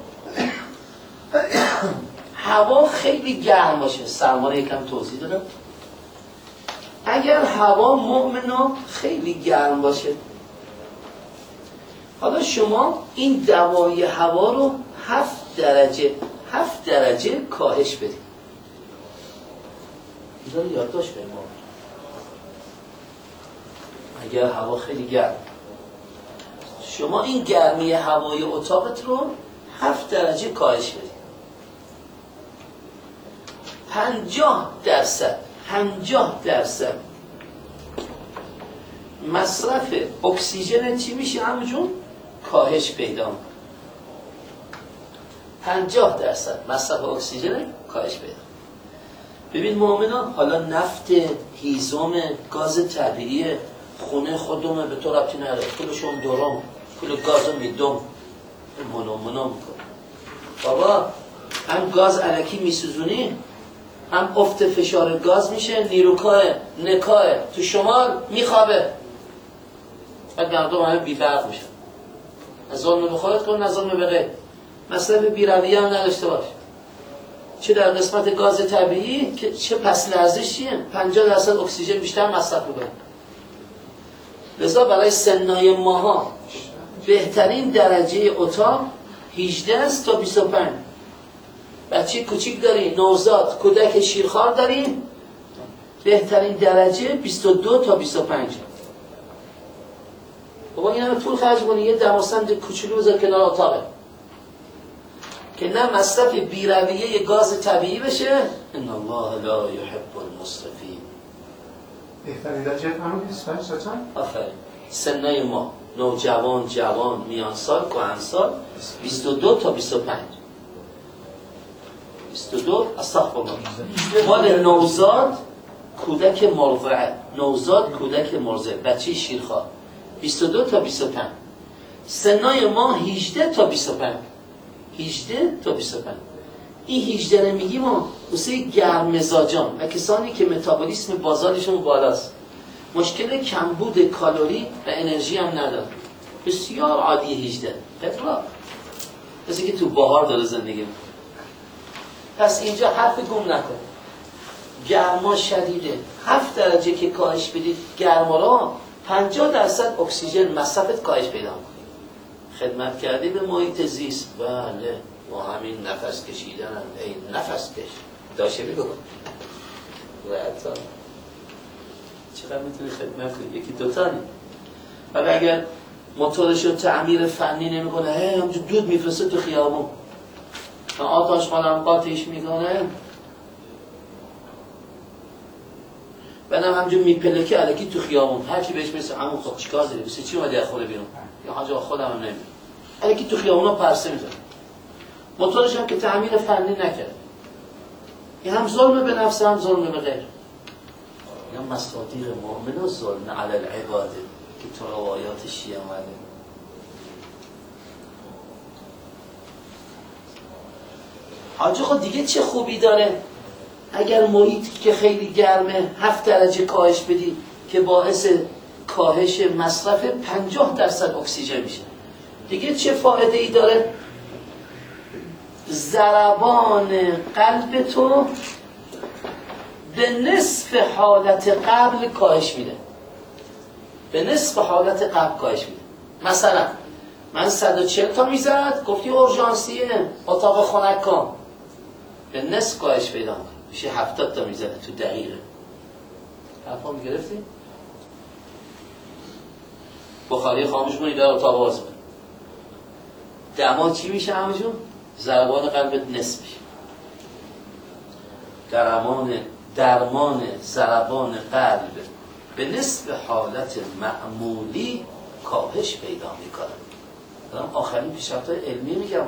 هوا خیلی گرم باشه، سرما یکم توضیح دادم، اگر هوا مؤمنا خیلی گرم باشه، حالا شما این دوای هوا رو هفت درجه هفت درجه کاهش بدید. اینا رو یادداشت کنید. اگر هوا خیلی گرم، شما این گرمی هوای اتاقت رو هفت درجه کاهش بدید. پنجاه درصد پنجاه درصد مصرف اکسیژن چی میشه همونجون؟ کاهش پیدا میکنه. پنجاه درصد مصرف اکسیژن کاهش پیدا. ببین مؤمنان، حالا نفت، هیزم، گاز طبیعی، خونه خودمه، به تو ربطی نداره، کلشون درم، کل گازو میدم، منو منو میکنه. بابا هم گاز الکی میسوزونی، هم افت فشار گاز میشه، نیروکاه نکاه تو شمال میخوابه، بعد مردم همه بی‌برق میشن. از ظلم به خودت کن، از ظلم به غیر. مصرف بی‌رویه هم نداشته باش، چه در قسمت گاز طبیعی که چه پس لرزشیه، پنجاه درصد اکسیژن بیشتر مصرف میکنه. لذا برای سنای ماها بهترین درجه اتاق هجده است تا بیست و پنج. بچه کوچیک داری، نوزاد، کودک شیرخوار داری، بهترین درجه بیست و دو تا بیست و پنج. بابا این همه طول خرج کنی، یه دماسنج کوچولو بذار کنار اتاقه که نه مصرف بی‌رویه گاز طبیعی بشه. ان الله لا یحب المسرفین. بهترین درجه همون بیست و پنج تا چند؟ آفرین. سنای ما نوجوان، جوان، میانسال، کهنسال بیست و دو تا بیست و پنج. بیست و دو استغفرالله. مال نوزاد، کودک مرضع، نوزاد کودک مرضع، بچه شیرخوار، بیست و دو تا بیست و پنج. سنای ما هجده تا بیست و پنج. هجده تا بیست و پنج. این هجده رو میگیم ما واسه گرم مزاجان و کسانی که متابولیسم بازالشون بالاست، مشکل کمبود کالری و انرژی هم نداره. بسیار عادی. هجده اطلاق کسی که تو بهار داره زندگی میکنه. پس اینجا حرف گم نکن. گرما شدیده، هفت درجه که کاهش بدید گرما را، پنجاه درصد اکسیژن مصرفت کاهش پیدا میکنه. خدمت کردی به محیط زیست. بله، با همین نفس کشیدن هم. ای نفس کش داشه بگو رعتا چقدر میتونی خدمت کنی؟ یکی دوتا نیم. ولی اگر موتورش رو تعمیر فنی نمی کنه، هی همجور دود میفرسته تو خیابون، آتاش مالم قاطیش میکنه، بعدم همجور میپلکه علکی تو خیابون، هرچی بهش میرسه همون خب چیکار داری؟ بسید چی اومدی از خوره بیرون؟ یا حاجه خودم هم نمید علکی تو خیابون ها پرسه میزن. موتورش هم که تعمیر فنی نکرد. این هم ظلم به نفس، هم ظلم به غیر. یا مصادیق مؤمن و ظلم علی العباده که تو روایات شیعه اومده. حاجه خود دیگه چه خوبی داره اگر محیطی که خیلی گرمه هفت درجه کاهش بدی که باعث کاهش مصرف پنجاه درصد اکسیژن میشه. دیگه چه فایده ای داره؟ ضربان قلب تو به نصف حالت قبل کاهش میده، به نصف حالت قبل کاهش میده. مثلا من صد و چهل تا میزد، گفتی اورژانسیه اتاق خنک کن، به نصف کاهش پیدا میشه، هفتاد تا میزنه تو دقیقه. حرفا میگرفتی؟ بخاری خاموش کنی در اتاق باز کنی، دما چی میشه همشون؟ ضربان قلبت نصف میشه. درمان درمان ضربان قلب به نصف حالت معمولی کاهش پیدا میکنه. دارم آخرین پیشرفت‌های علمی میگم.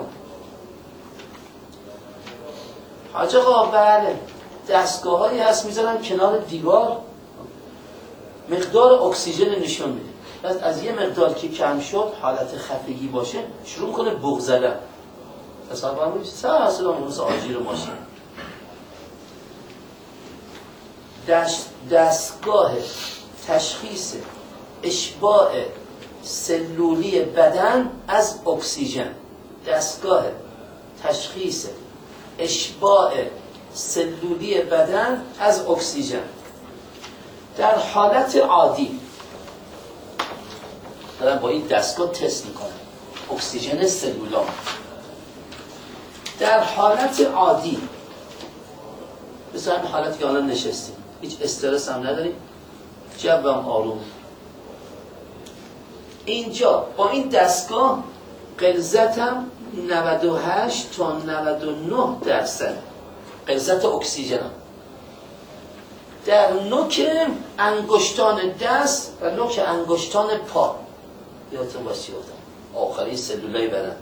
حاج آقا بله دستگاه هایی هست میذارن کنار دیوار، مقدار اکسیژن نشون میده، بعد از یه مقدار که کم شد حالت خفگی باشه شروع میکنه بوق زدن. حساب هم میشه سه اصلا اونوز آجیر ماشین. دست دستگاه تشخیص اشباع سلولی بدن از اکسیژن، دستگاه تشخیص اشباع سلولی بدن از اکسیژن در حالت عادی دارن با این دستگاه تست میکنن اکسیژن سلولار. در حالت عادی مثلا این حالتی که الان نشستیم، هیچ استرس هم نداریم، جو هم آروم، اینجا با این دستگاه غلظت هم نود و هشت تا نود و نه درصد غلظت اکسیژن هم. در نوک انگشتان دست و نوک انگشتان پا، یادتون باشه چی گفتم؟ آخری سلولای بدن.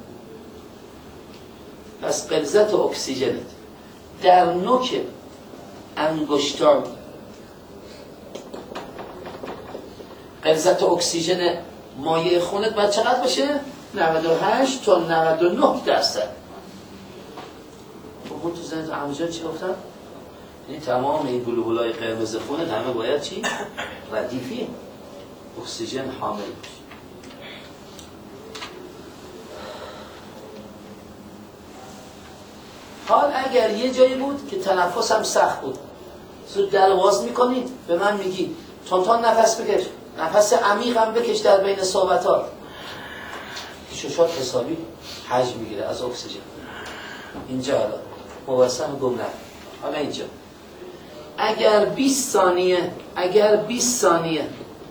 پس غلظت اکسیژنت در نوک انگشتان، غلظت اکسیژن مایع خونت باید چقدر باشه؟ نود و هشت تا نود و نه درصد. اون تو ذهنت همونجا چی گفتم؟ یعنی تمام این بلوبولای قرمز خونت همه باید چی؟ ردیفی اکسیژن حامل باشه. حال اگر یه جایی بود که تنفس هم سخت بود، زود در واز میکنید به من میگید تونتون نفس بکش، نفس عمیق هم بکش در بین صحبتات، ششات حسابی حجم میگیره از اکسیژن. اینجا حالا موسم گم نه، حالا اینجا اگر بیست ثانیه اگر بیست ثانیه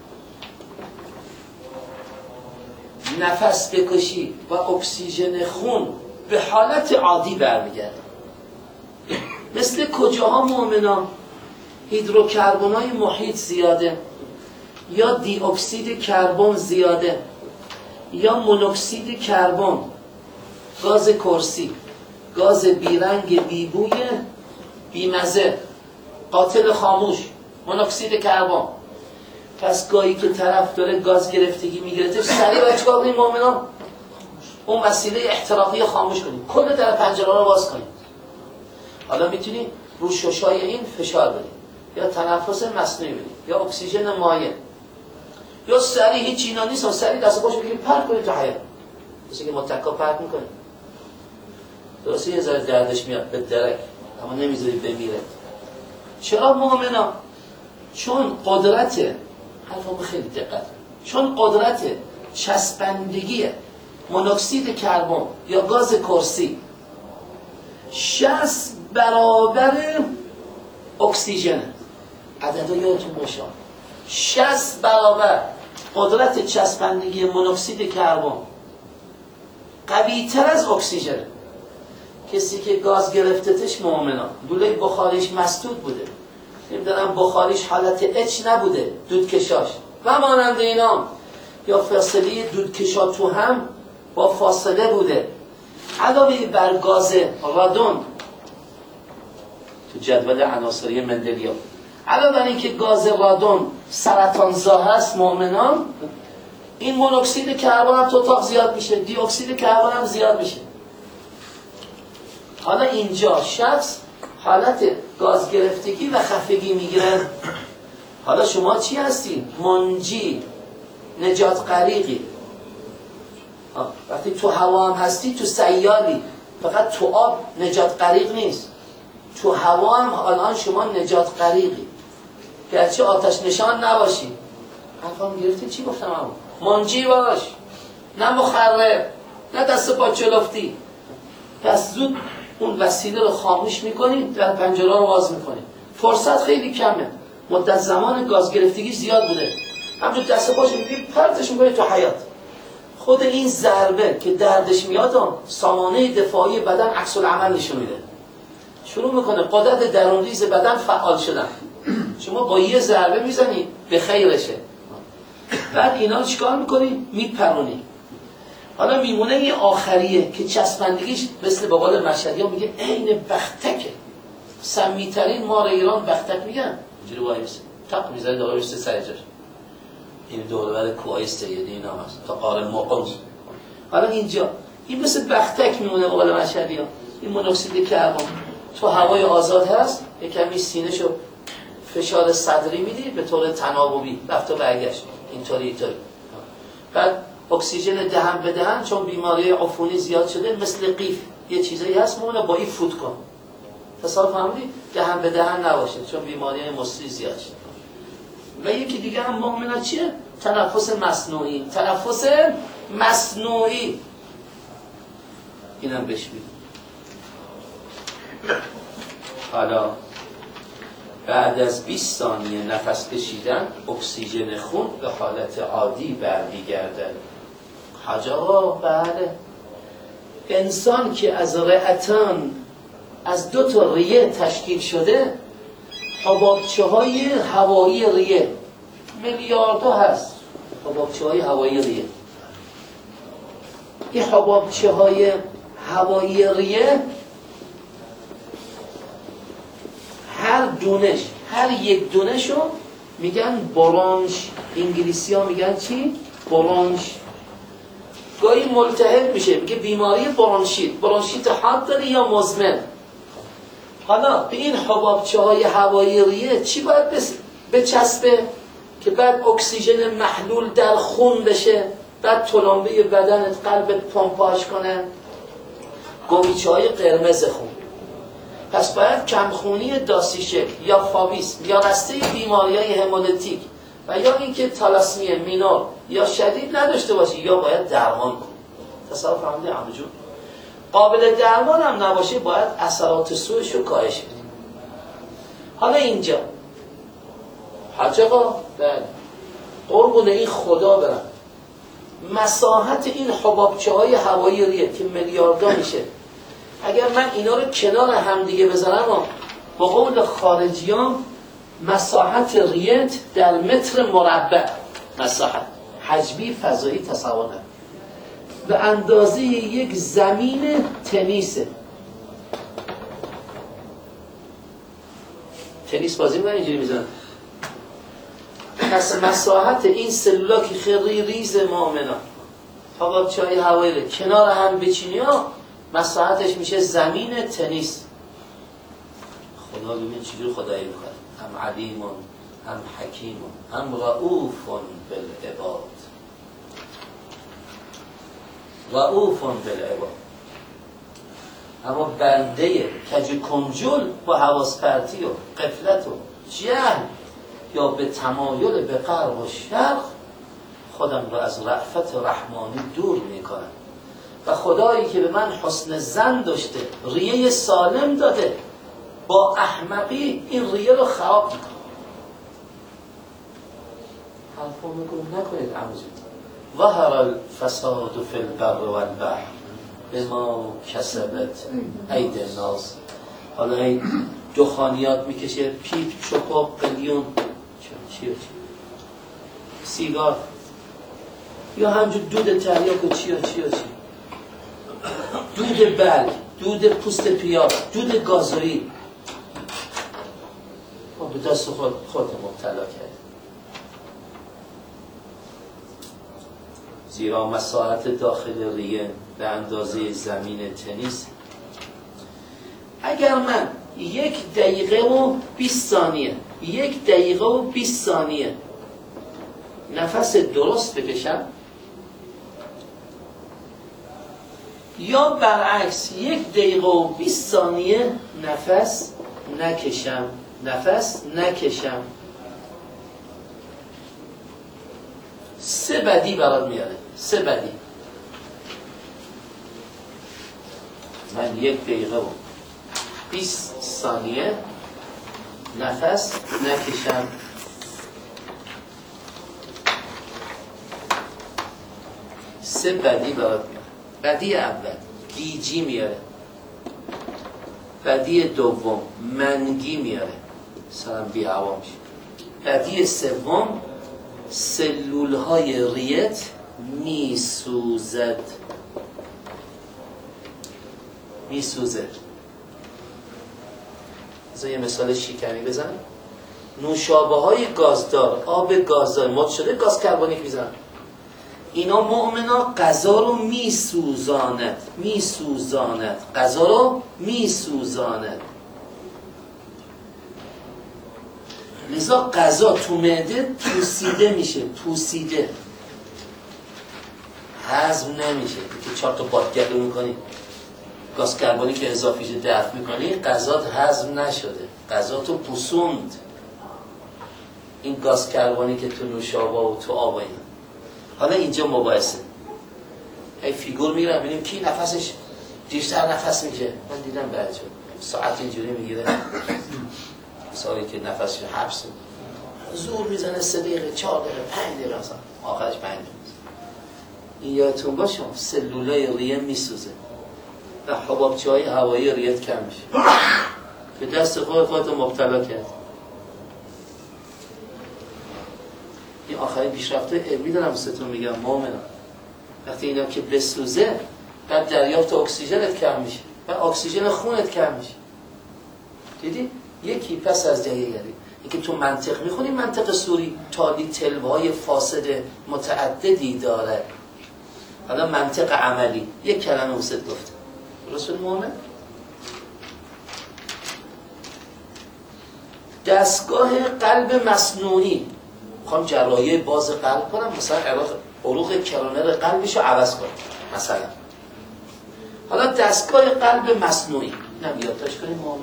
نفس بکشی و اکسیژن خون به حالت عادی برمیگرده. مثل کجاها مؤمنان؟ هیدروکربنای محیط زیاده، یا دی اکسید کربن زیاده، یا مونوکسید کربن، گاز کرسی، گاز بیرنگ بیبوی بیمزه، قاتل خاموش، مونوکسید کربن. پس گاهی که طرف داره گاز گرفتگی میگیره سریع باید چکار کنیم مؤمنان؟ اون وسیله احتراقی خاموش کنیم، کل در پنجره رو باز کنیم. حالا میتونی رو ششای این فشار بدیم، یا تنفس مصنوعی بدیم، یا اکسیژن مایع، یا سریع هیچ اینا نیست و سریع دست پاشو بگیریم پرت کنیم تو حیاط، مثل که متکا پرت میکنیم. درسته یه ذره دردش میاد به درک، اما نمیذاری بمیره. چرا مؤمنا؟ چون قدرت، حرفم خیلی دقت، چون قدرت چسبندگی مونوکسید کربن یا گاز کرسی شصت برابر اکسیژن. عددا یادتون باشه، شصت برابر قدرت چسبندگی مونوکسید کربن قوی تر از اکسیژن. کسی که گاز گرفتتش مؤمنا لوله بخاریش مسدود بوده، نمیدونم بخاریش حالت اچ نبوده، دودکشاش و مانند اینا، یا فاصله دودکشا تو هم با فاصله بوده، علاوه بر گاز رادون تو جدول عناصری مندلیوف، علاوه بر اینکه گاز رادون سرطانزا هست مؤمنان، این مونوکسید کربن هم تو اتاق زیاد میشه، دی اکسید کربن هم زیاد میشه. حالا اینجا شخص حالت گاز گرفتگی و خفگی میگیرن. حالا شما چی هستی؟ منجی، نجات غریقی. وقتی تو هوا هم هستی تو سیالی، فقط تو آب نجات غریق نیست، تو هوا هم الان شما نجات غریقی، گرچه آتش نشان نباشی. حرفام گرفتی چی گفتم؟ همون منجی باش، نه مخرب، نه دست پا چلفتی. پس زود اون وسیله رو خاموش میکنید، در پنجره رو باز میکنید. فرصت خیلی کمه، مدت زمان گاز گرفتگی زیاد بوده، همچون دست پاش میگید پرتش میکنید تو حیات. خود این ضربه که دردش میاد سامانه دفاعی بدن عکس العمل نشون میده، شروع میکنه قدرت درونریز بدن فعال شدن. شما با یه ضربه میزنی به خیرشه، بعد اینا چیکار میکنی؟ میپرونی. حالا میمونه این آخریه که چسبندگیش مثل به قول مشهدی ها میگه عین بختکه، سمیترین مار ایران بختک میگن. اینجوری وایسه تق میزنه داره وایسه سر جاش. این دور بعد کوهای سیدی اینا هست تا قاره مقام. حالا اینجا این مثل بختک میمونه به قول مشهدی ها. این مونوکسید کربن تو هوای آزاد هست، یک کمی سینه‌شو فشار صدری میدی به طور تناوبی رفت و برگشت اینطوری اینطوری. بعد اکسیژن دهن به دهن، چون بیماری عفونی زیاد شده مثل قیف یه چیزایی هست مونه با این فوت کن. تصال فهمیدی؟ دهن به دهن نباشه چون بیماری مصری زیاد شده. و یکی دیگه هم مهمه چیه؟ تنفس مصنوعی. تنفس مصنوعی اینم بشوید. حالا بعد از بیست ثانیه نفس کشیدن اکسیژن خون به حالت عادی برمیگرده. حاج آقا بله، انسان که از رئتان، از دو تا ریه تشکیل شده، حبابچه های هوایی ریه میلیاردها هست. حبابچه های هوایی ریه، این حبابچه های هوایی ریه هر دونش، هر یک دونشو میگن برانش. انگلیسی ها میگن چی؟ برانش. گاهی ملتهب میشه میگه بیماری برانشیت. برانشیت حاد داره یا مزمن. حالا به این حبابچه های هوایی ریه چی باید بچسبه که بعد اکسیژن محلول در خون بشه، بعد تلمبه بدنت قلبت پمپاژ کنه؟ گویچه های قرمز خون. پس باید کمخونی داسی شکل یا فاویسم یا رسته بیماری های همولتیک و یا اینکه تالاسمی مینور یا شدید نداشته باشی، یا باید درمان کنی. تصور فهمیده عمو جون؟ قابل درمان هم نباشه باید اثرات سوءش رو کاهش بدیم. حالا اینجا حاج آقا بله قربون این خدا برم، مساحت این حبابچه های هوایی ریه که میلیاردها میشه، اگر من اینا رو کنار هم دیگه بزنم با قول خارجیان مساحت ریت در متر مربع، مساحت حجمی فضایی تصور نکنید، به اندازه یک زمین تنیسه. تنیس بازی می‌کنن اینجوری میزنن. پس مساحت این سلولا که خیلی ریز مؤمنا حبابچه‌های هوایی کنار هم بچینی ها، مساحتش میشه زمین تنیس. خدا ببین چجور خدایی میکنه، هم علیمون هم حکیمون هم رؤوفون بالعباد. رؤوفون بالعباد. اما بنده کج کنجل با حواس پرتی و غفلت و جهل یا به تمایل به غرب و شرق خودم رو از رأفت رحمانی دور میکنم و خدایی که به من حسن ظن داشته، ریه سالم داده، با احمقی این ریه رو خراب میکنم. حرفو میکنم نکنید عموزی. ظهر الفساد فی البر والبحر بما کسبت اید الناس. حالا این دخانیات میکشه، پیپ، چوپاپ، قلیون، چیه چیه سیگار، یا همجور دود تریاک و چیه چیه چیه دود برگ، دود پوست پیاز، دود گازوئیل. ما به دست خود خود مبتلا کرد. زیرا مساحت داخل ریه به اندازه زمین تنیس. اگر من یک دقیقه و بیست ثانیه یک دقیقه و بیست ثانیه نفس درست بکشم، یا برعکس یک دقیقه و بیست ثانیه نفس نکشم نفس نکشم. سه بدی برات میاره، سه بدی. من یک دقیقه و بیست ثانیه نفس نکشم. سه بدی برات میاره. بدی اول گیجی میاره، بدی دوم منگی میاره، مثلا بی هوا میشه. بدی سوم سلول های ریت میسوزد میسوزد. بذار یه مثال شیکمی بزن. نوشابه های گازدار، آب گازدار مد شده، گاز کربونیک میزن. اینا مؤمنا غذا رو میسوزاند میسوزاند غذا رو میسوزاند. لذا غذا تو معده پوسیده میشه، پوسیده هضم نمیشه. که چهار تا بادگلو میکنی گاز کربونیک که اضافیش دفع میکنی، غذا هضم نشده، غذا تو پوسوند. این گاز کربونیک که تو نوشابه و تو آب اینا. حالا اینجا مباحثه. هی فیگور میگیرم ببینیم کی نفسش دیرتر نفس میشه. من دیدم بعضی ساعت اینجوری میگیره، سالی که نفسش حبس زور میزنه، سه دقیقه چهار دقیقه پنج دقیقه اصلا آخرش پنج دقیقه. این یادتون باشه سلولای ریه میسوزه و حبابچه های هوایی ریت کم میشه. به دست خود خودتو مبتلا کرد. این آخرین پیشرفته علمی دارم ستون میگم مؤمنا. وقتی اینا که بسوزه بعد دریافت اکسیژنت کم میشه و اکسیژن خونت کم میشه. دیدی؟ یکی پس از دقیقه اینکه تو منطق میخونی، منطق سوری تالی تلوهای فاسد متعددی داره. حالا منطق عملی یک کلمه اوست گفته رسول مؤمن. دستگاه قلب مصنوعی، میخوام جراحی باز قلب کنم، مثلا عروق کرونر قلبش رو عوض کنم مثلا. حالا دستگاه قلب مصنوعی اینم یادداشت کنیم مؤمنان.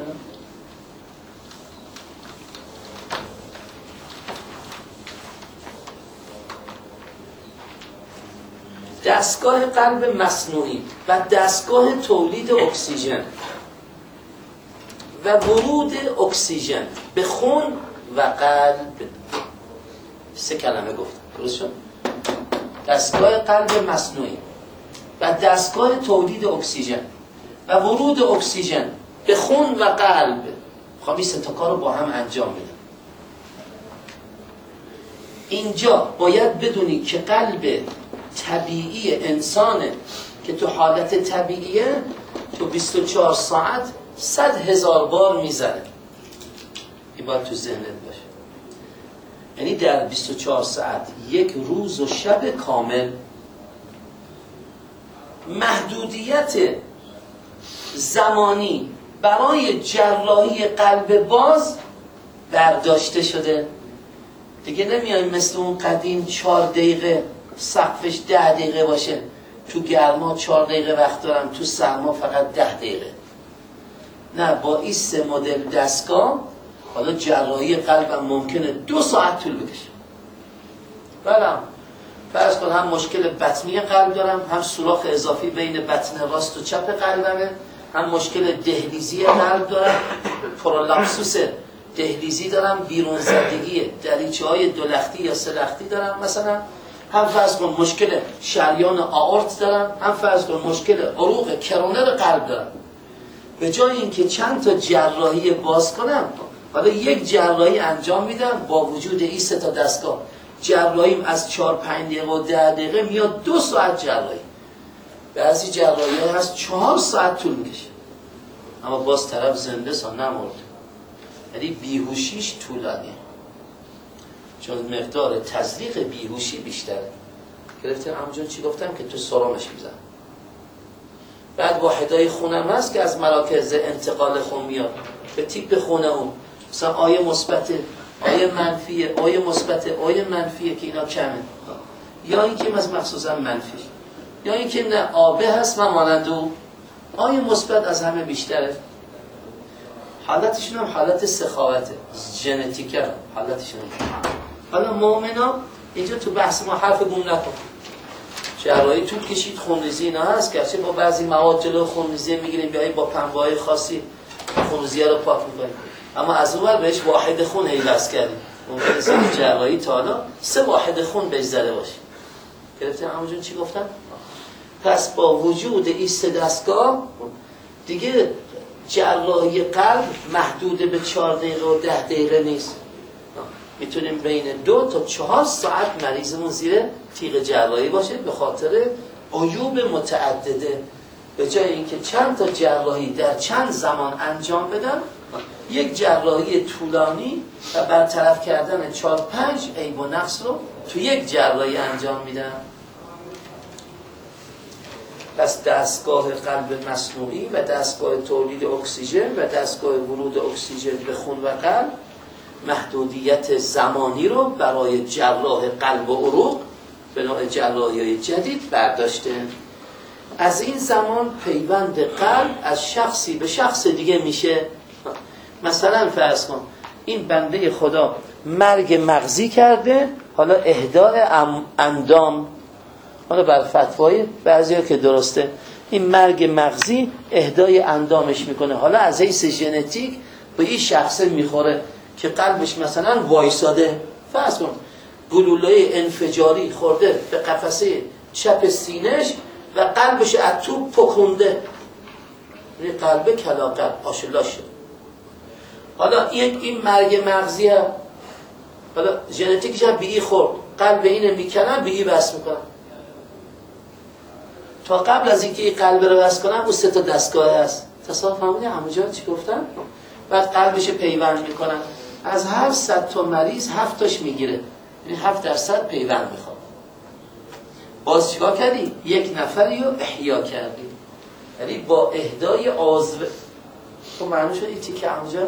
دستگاه قلب مصنوعی و دستگاه تولید اکسیژن و ورود اکسیژن به خون و قلب. سه کلمه گفتم درست شد؟ دستگاه قلب مصنوعی و دستگاه تولید اکسیژن و ورود اکسیژن به خون و قلب. میخوام این سه تا کار رو با هم انجام بدم. اینجا باید بدونی که قلب طبیعی انسانه که تو حالت طبیعیه تو بیست و چهار ساعت صد هزار بار میزنه. این باید تو ذهنت باشه. یعنی در بیست و چهار ساعت یک روز و شب کامل. محدودیت زمانی برای جراحی قلب باز برداشته شده. دیگه نمیایم مثل اون قدیم چهار دقیقه سقفش ده دقیقه باشه، تو گرما چهار دقیقه وقت دارم، تو سرما فقط ده دقیقه. نه، با این سه مدل دستگاه حالا جراحی قلبم ممکنه دو ساعت طول بکشه. بله، فرض کن هم مشکل بطنی قلب دارم، هم سوراخ اضافی بین بطن راست و چپ قلبمه، هم مشکل دهلیزی قلب دارم، پرولاپسوس دهلیزی دارم، بیرون زدگی دریچه های دو لختی یا سه لختی دارم مثلا، هم فرض کن مشکل شریان آئورت دارم، هم فرض کن مشکل عروق کرونر قلب دارم. به جای اینکه چند تا جراحی باز کنم، حالا یک جراحی انجام میدم با وجود این سه تا دستگاه. جراحیم از چهار پنج دقیقه و ده دقیقه میاد دو ساعت جراحی. بعضی جراحی ها هست چهار ساعت طول میکشه، اما باز طرف زنده سا نمرد. یعنی بیهوشیش طولانیه، چون مقدار تزریق بیهوشی بیشتره. گرفتیم همونجور چی گفتم که تو سرامش میزن. بعد واحدهای خونم هست که از مراکز انتقال خون میاد به تیپ خونه اون، مثلا آیه مثبته، آیه منفیه، آیه مثبته، آیه منفیه که اینا کمه، یا اینکه از مخصوصا منفی. یا اینکه نه آبه هست و مانند او؟ آیا مثبت از همه بیشتره؟ حالتشون هم حالت سخاوته، ژنتیکه حالتشون. حالا مؤمنا اینجا تو بحث ما حرف گم نکن. جراحی طول کشید، خونریزی اینا هست، گرچه با بعضی مواد جلو خونریزی میگیریم، بیایی با پنبه‌های خاصی خونریزی رو پاک میکنیم، اما از اون ور بهش واحد خون هیلس کردیم. ممکنه سر جراحی تا حالا سه واحد خون بهش زده باشه. گرفتیم همونجون چی گفتم؟ پس با وجود این سه دستگاه دیگه جراحی قلب محدود به چهار دقیقه و ده دقیقه نیست. میتونیم بین دو تا چهار ساعت مریضمون زیر تیغ جراحی باشه به خاطر عیوب متعدده. به جای اینکه چند تا جراحی در چند زمان انجام بدن، یک جراحی طولانی و برطرف کردن چهار پنج عیب و نقص رو تو یک جراحی انجام میدن. پس دستگاه قلب مصنوعی و دستگاه تولید اکسیژن و دستگاه ورود اکسیژن به خون و قلب محدودیت زمانی رو برای جراح قلب و عروق به نوع جراحی جدید برداشته. از این زمان پیوند قلب از شخصی به شخص دیگه میشه. مثلا فرض کن این بنده خدا مرگ مغزی کرده، حالا اهدای اندام، حالا بر فتوای بعضیا که درسته، این مرگ مغزی اهدای اندامش میکنه، حالا از حیث ژنتیک به این شخصه میخوره که قلبش مثلا وایساده. فرض کن گلوله انفجاری خورده به قفسه چپ سینه‌اش و قلبش از تو پکونده، این قلب کلاقل آشلا شد. حالا این این مرگ مغزی هم حالا ژنتیکش هم به این خورد، قلب اینه میکنن به این بس میکنن. تا قبل از اینکه این قلب رو بس کنن اون سه تا دستگاه هست. تصادف فهمیدی همونجا چی گفتن؟ بعد قلبش پیوند میکنن. از هر صد تا مریض هفت تاش میگیره، یعنی هفت درصد پیوند میخواد. باز چیکار کردی؟ یک نفری رو احیا کردی، یعنی با اهدای عضو. تو معنی شد این تیکه همونجا؟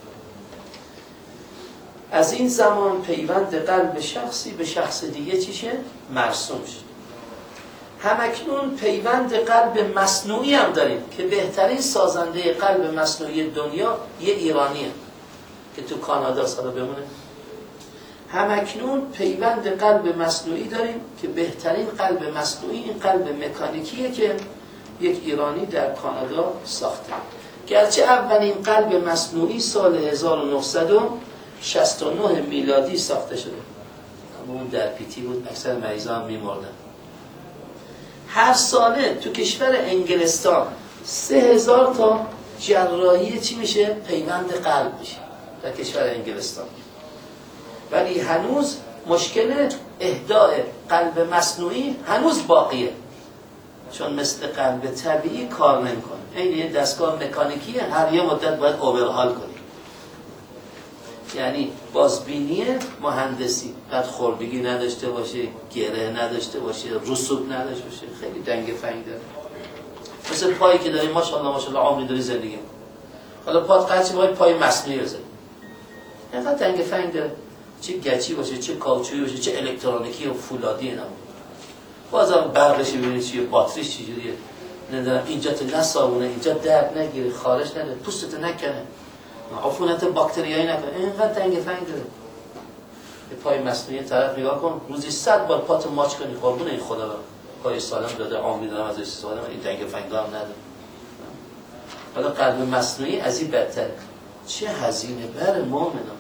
از این زمان پیوند قلب شخصی به شخص دیگه چیشه؟ مرسوم شد. همکنون پیوند قلب مصنوعی هم داریم که بهترین سازنده قلب مصنوعی دنیا یه ایرانیه که تو کانادا سالا بمونه. همکنون پیوند قلب مصنوعی داریم که بهترین قلب مصنوعی این قلب مکانیکیه که یک ایرانی در کانادا ساخته. گرچه اولین قلب مصنوعی سال هزار و نهصد و شصت و نه میلادی ساخته شده، اما اون در پیتی بود، اکثر مریضا هم میمردن. هر ساله تو کشور انگلستان سه هزار تا جراحی چی میشه؟ پیوند قلب میشه در کشور انگلستان. ولی هنوز مشکل اهدای قلب مصنوعی هنوز باقیه، چون مثل قلب طبیعی کار نمیکنه. این یه دستگاه مکانیکیه، هر یه مدت باید اوورهال کنی. یعنی بازبینی مهندسی، بعد خوردگی نداشته باشه، گره نداشته باشه، رسوب نداشته باشه، خیلی دنگ فنگ داره. مثل پایی که داری ماشاءالله ماشاءالله عمری داری زندگی. حالا پات قرچی باید پای مصنوعی بزنی، اینقدر دنگ فنگ داره، چه گچی باشه، چه کاوچویی باشه، چه الکترونیکی و فولادی اینا. بازم برقش ببینید چیه، باتریش چجوریه، نمیدونم اینجا تو نسابونه، اینجا درد نگیره، خارش نده، پوستت نکنه، عفونت باکتریایی نکنه، اینقدر دنگ فنگ داره. به پای مصنوعی طرف نگاه کن، روزی صد بار پاتو ماچ کنی، قربون این خدا برم. پای سالم داده، عمری دارم ازش استفاده کنم، این دنگ فنگ هم نداره. حالا قلب مصنوعی از این بدتره. چه هزینه بر مومنان.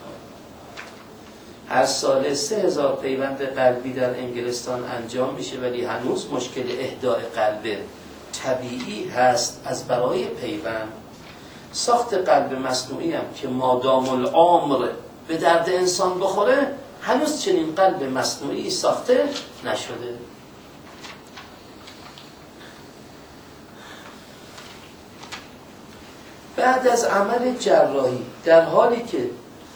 هر سال سه هزار پیوند قلبی در انگلستان انجام میشه، ولی هنوز مشکل اهدای قلب طبیعی هست. از برای پیوند ساخت قلب مصنوعی هم که مادام العمر به درد انسان بخوره، هنوز چنین قلب مصنوعی ساخته نشده. بعد از عمل جراحی، در حالی که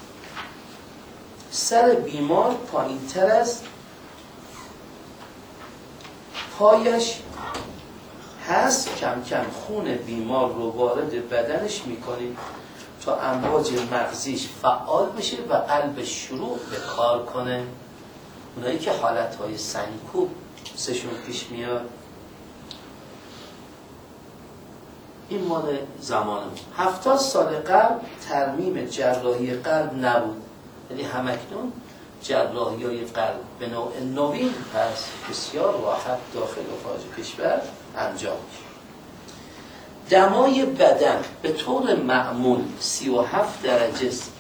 سر بیمار پایین تر است، پایش هست، کم کم خون بیمار رو وارد بدنش میکنیم تا امواج مغزیش فعال بشه و قلب شروع به کار کنه. اونایی که حالتهای سنگکوب سشون پیش میاد، این مال زمانم. هفتاد سال قبل ترمیم جراحی قلب نبود، یعنی همکنون جراحی های قلب به نوع نوین هست، بسیار راحت داخل و خارج کشور انجام میشه. دمای بدن به طور معمول سی و هفت درجه است.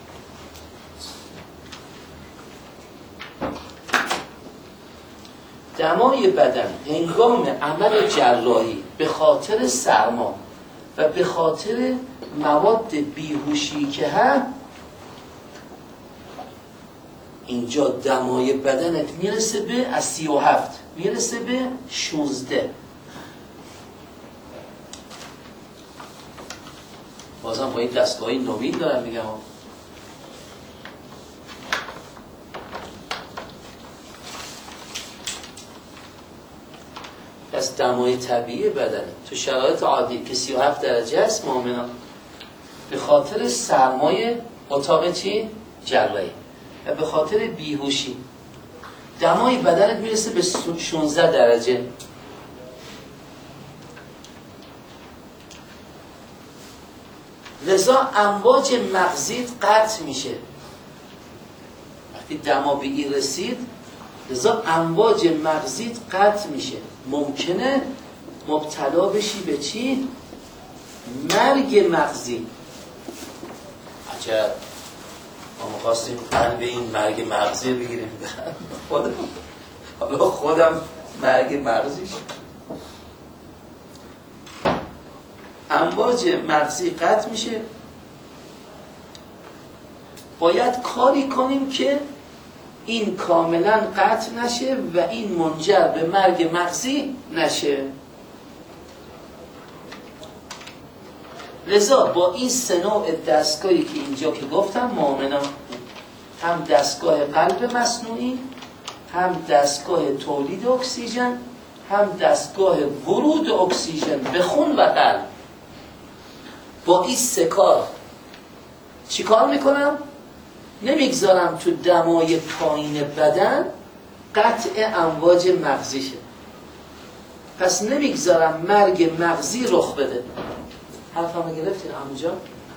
دمای بدن هنگام عمل جراحی به خاطر سرما و به خاطر مواد بیهوشی که هست، اینجا دمای بدنت میرسه به از سی و هفت میرسه به شونزده. بازم با این دستگاهی نوین دارم میگم. پس دمای طبیعی بدنه تو شرایط عادی که سی و هفت درجه است مؤمنا، به خاطر سرمای اتاق چی؟ جراحی و به خاطر بیهوشی دمای بدنت میرسه به شانزده درجه. لذا امواج مغزیت قطع میشه. وقتی دما به این رسید، لذا امواج مغزیت قطع میشه. ممکنه مبتلا بشی به چی؟ مرگ مغزی. عجب، ما می‌خواستیم قلب این مرگ مغزی بگیریم. خودم حالا خودم مرگ مغزیش. امواج مغزی قطع میشه. باید کاری کنیم که این کاملا قطع نشه و این منجر به مرگ مغزی نشه. لذا با این سه نوع دستگاهی که اینجا که گفتم مؤمنا، هم دستگاه قلب مصنوعی، هم دستگاه تولید اکسیژن، هم دستگاه ورود اکسیژن به خون و قلب، با این سه کار چی کار میکنم؟ نمیگذارم تو دمای پایین بدن قطع امواج مغزی شه. پس نمیگذارم مرگ مغزی رخ بده. حرفمو گرفتین عموجا؟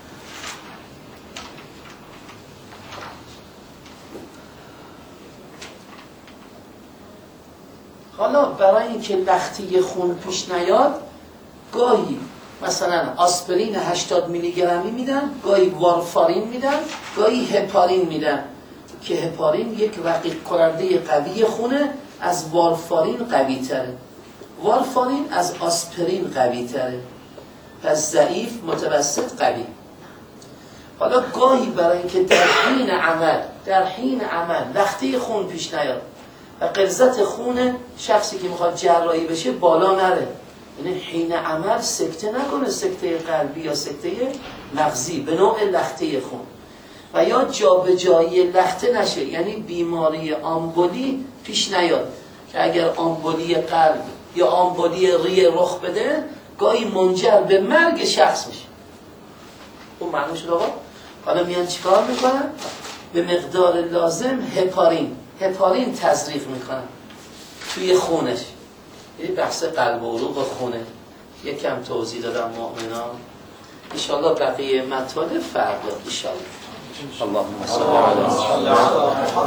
حالا برای اینکه لختی خون پیش نیاد، گاهی مثلا آسپرین هشتاد میلی گرمی میدن، گاهی وارفارین میدن، گاهی هپارین میدن که هپارین یک رقیق کننده قوی خونه، از وارفارین قوی تره. وارفارین از آسپرین قوی تره. پس ضعیف، متوسط، قوی. حالا گاهی برای اینکه در حین عمل در حین عمل لختی خون پیش نیاد و غلظت خون شخصی که میخواد جراحی بشه بالا نره، یعنی حین عمل سکته نکنه، سکته قلبی یا سکته مغزی به نوع لخته خون، و یا جابجایی لخته نشه، یعنی بیماری آمبولی پیش نیاد که اگر آمبولی قلب یا آمبولی ریه رخ بده گاهی منجر به مرگ شخص میشه. اون معنی شد آقا؟ حالا میان چیکار میکنن؟ به مقدار لازم هپارین هپارین تزریق میکنن توی خونش. یه بحث قلب و عروق خونه یکم توضیح دادم مؤمنان. انشاءالله بقیه مطالب فردا انشاءالله. اللهم صل علی محمد.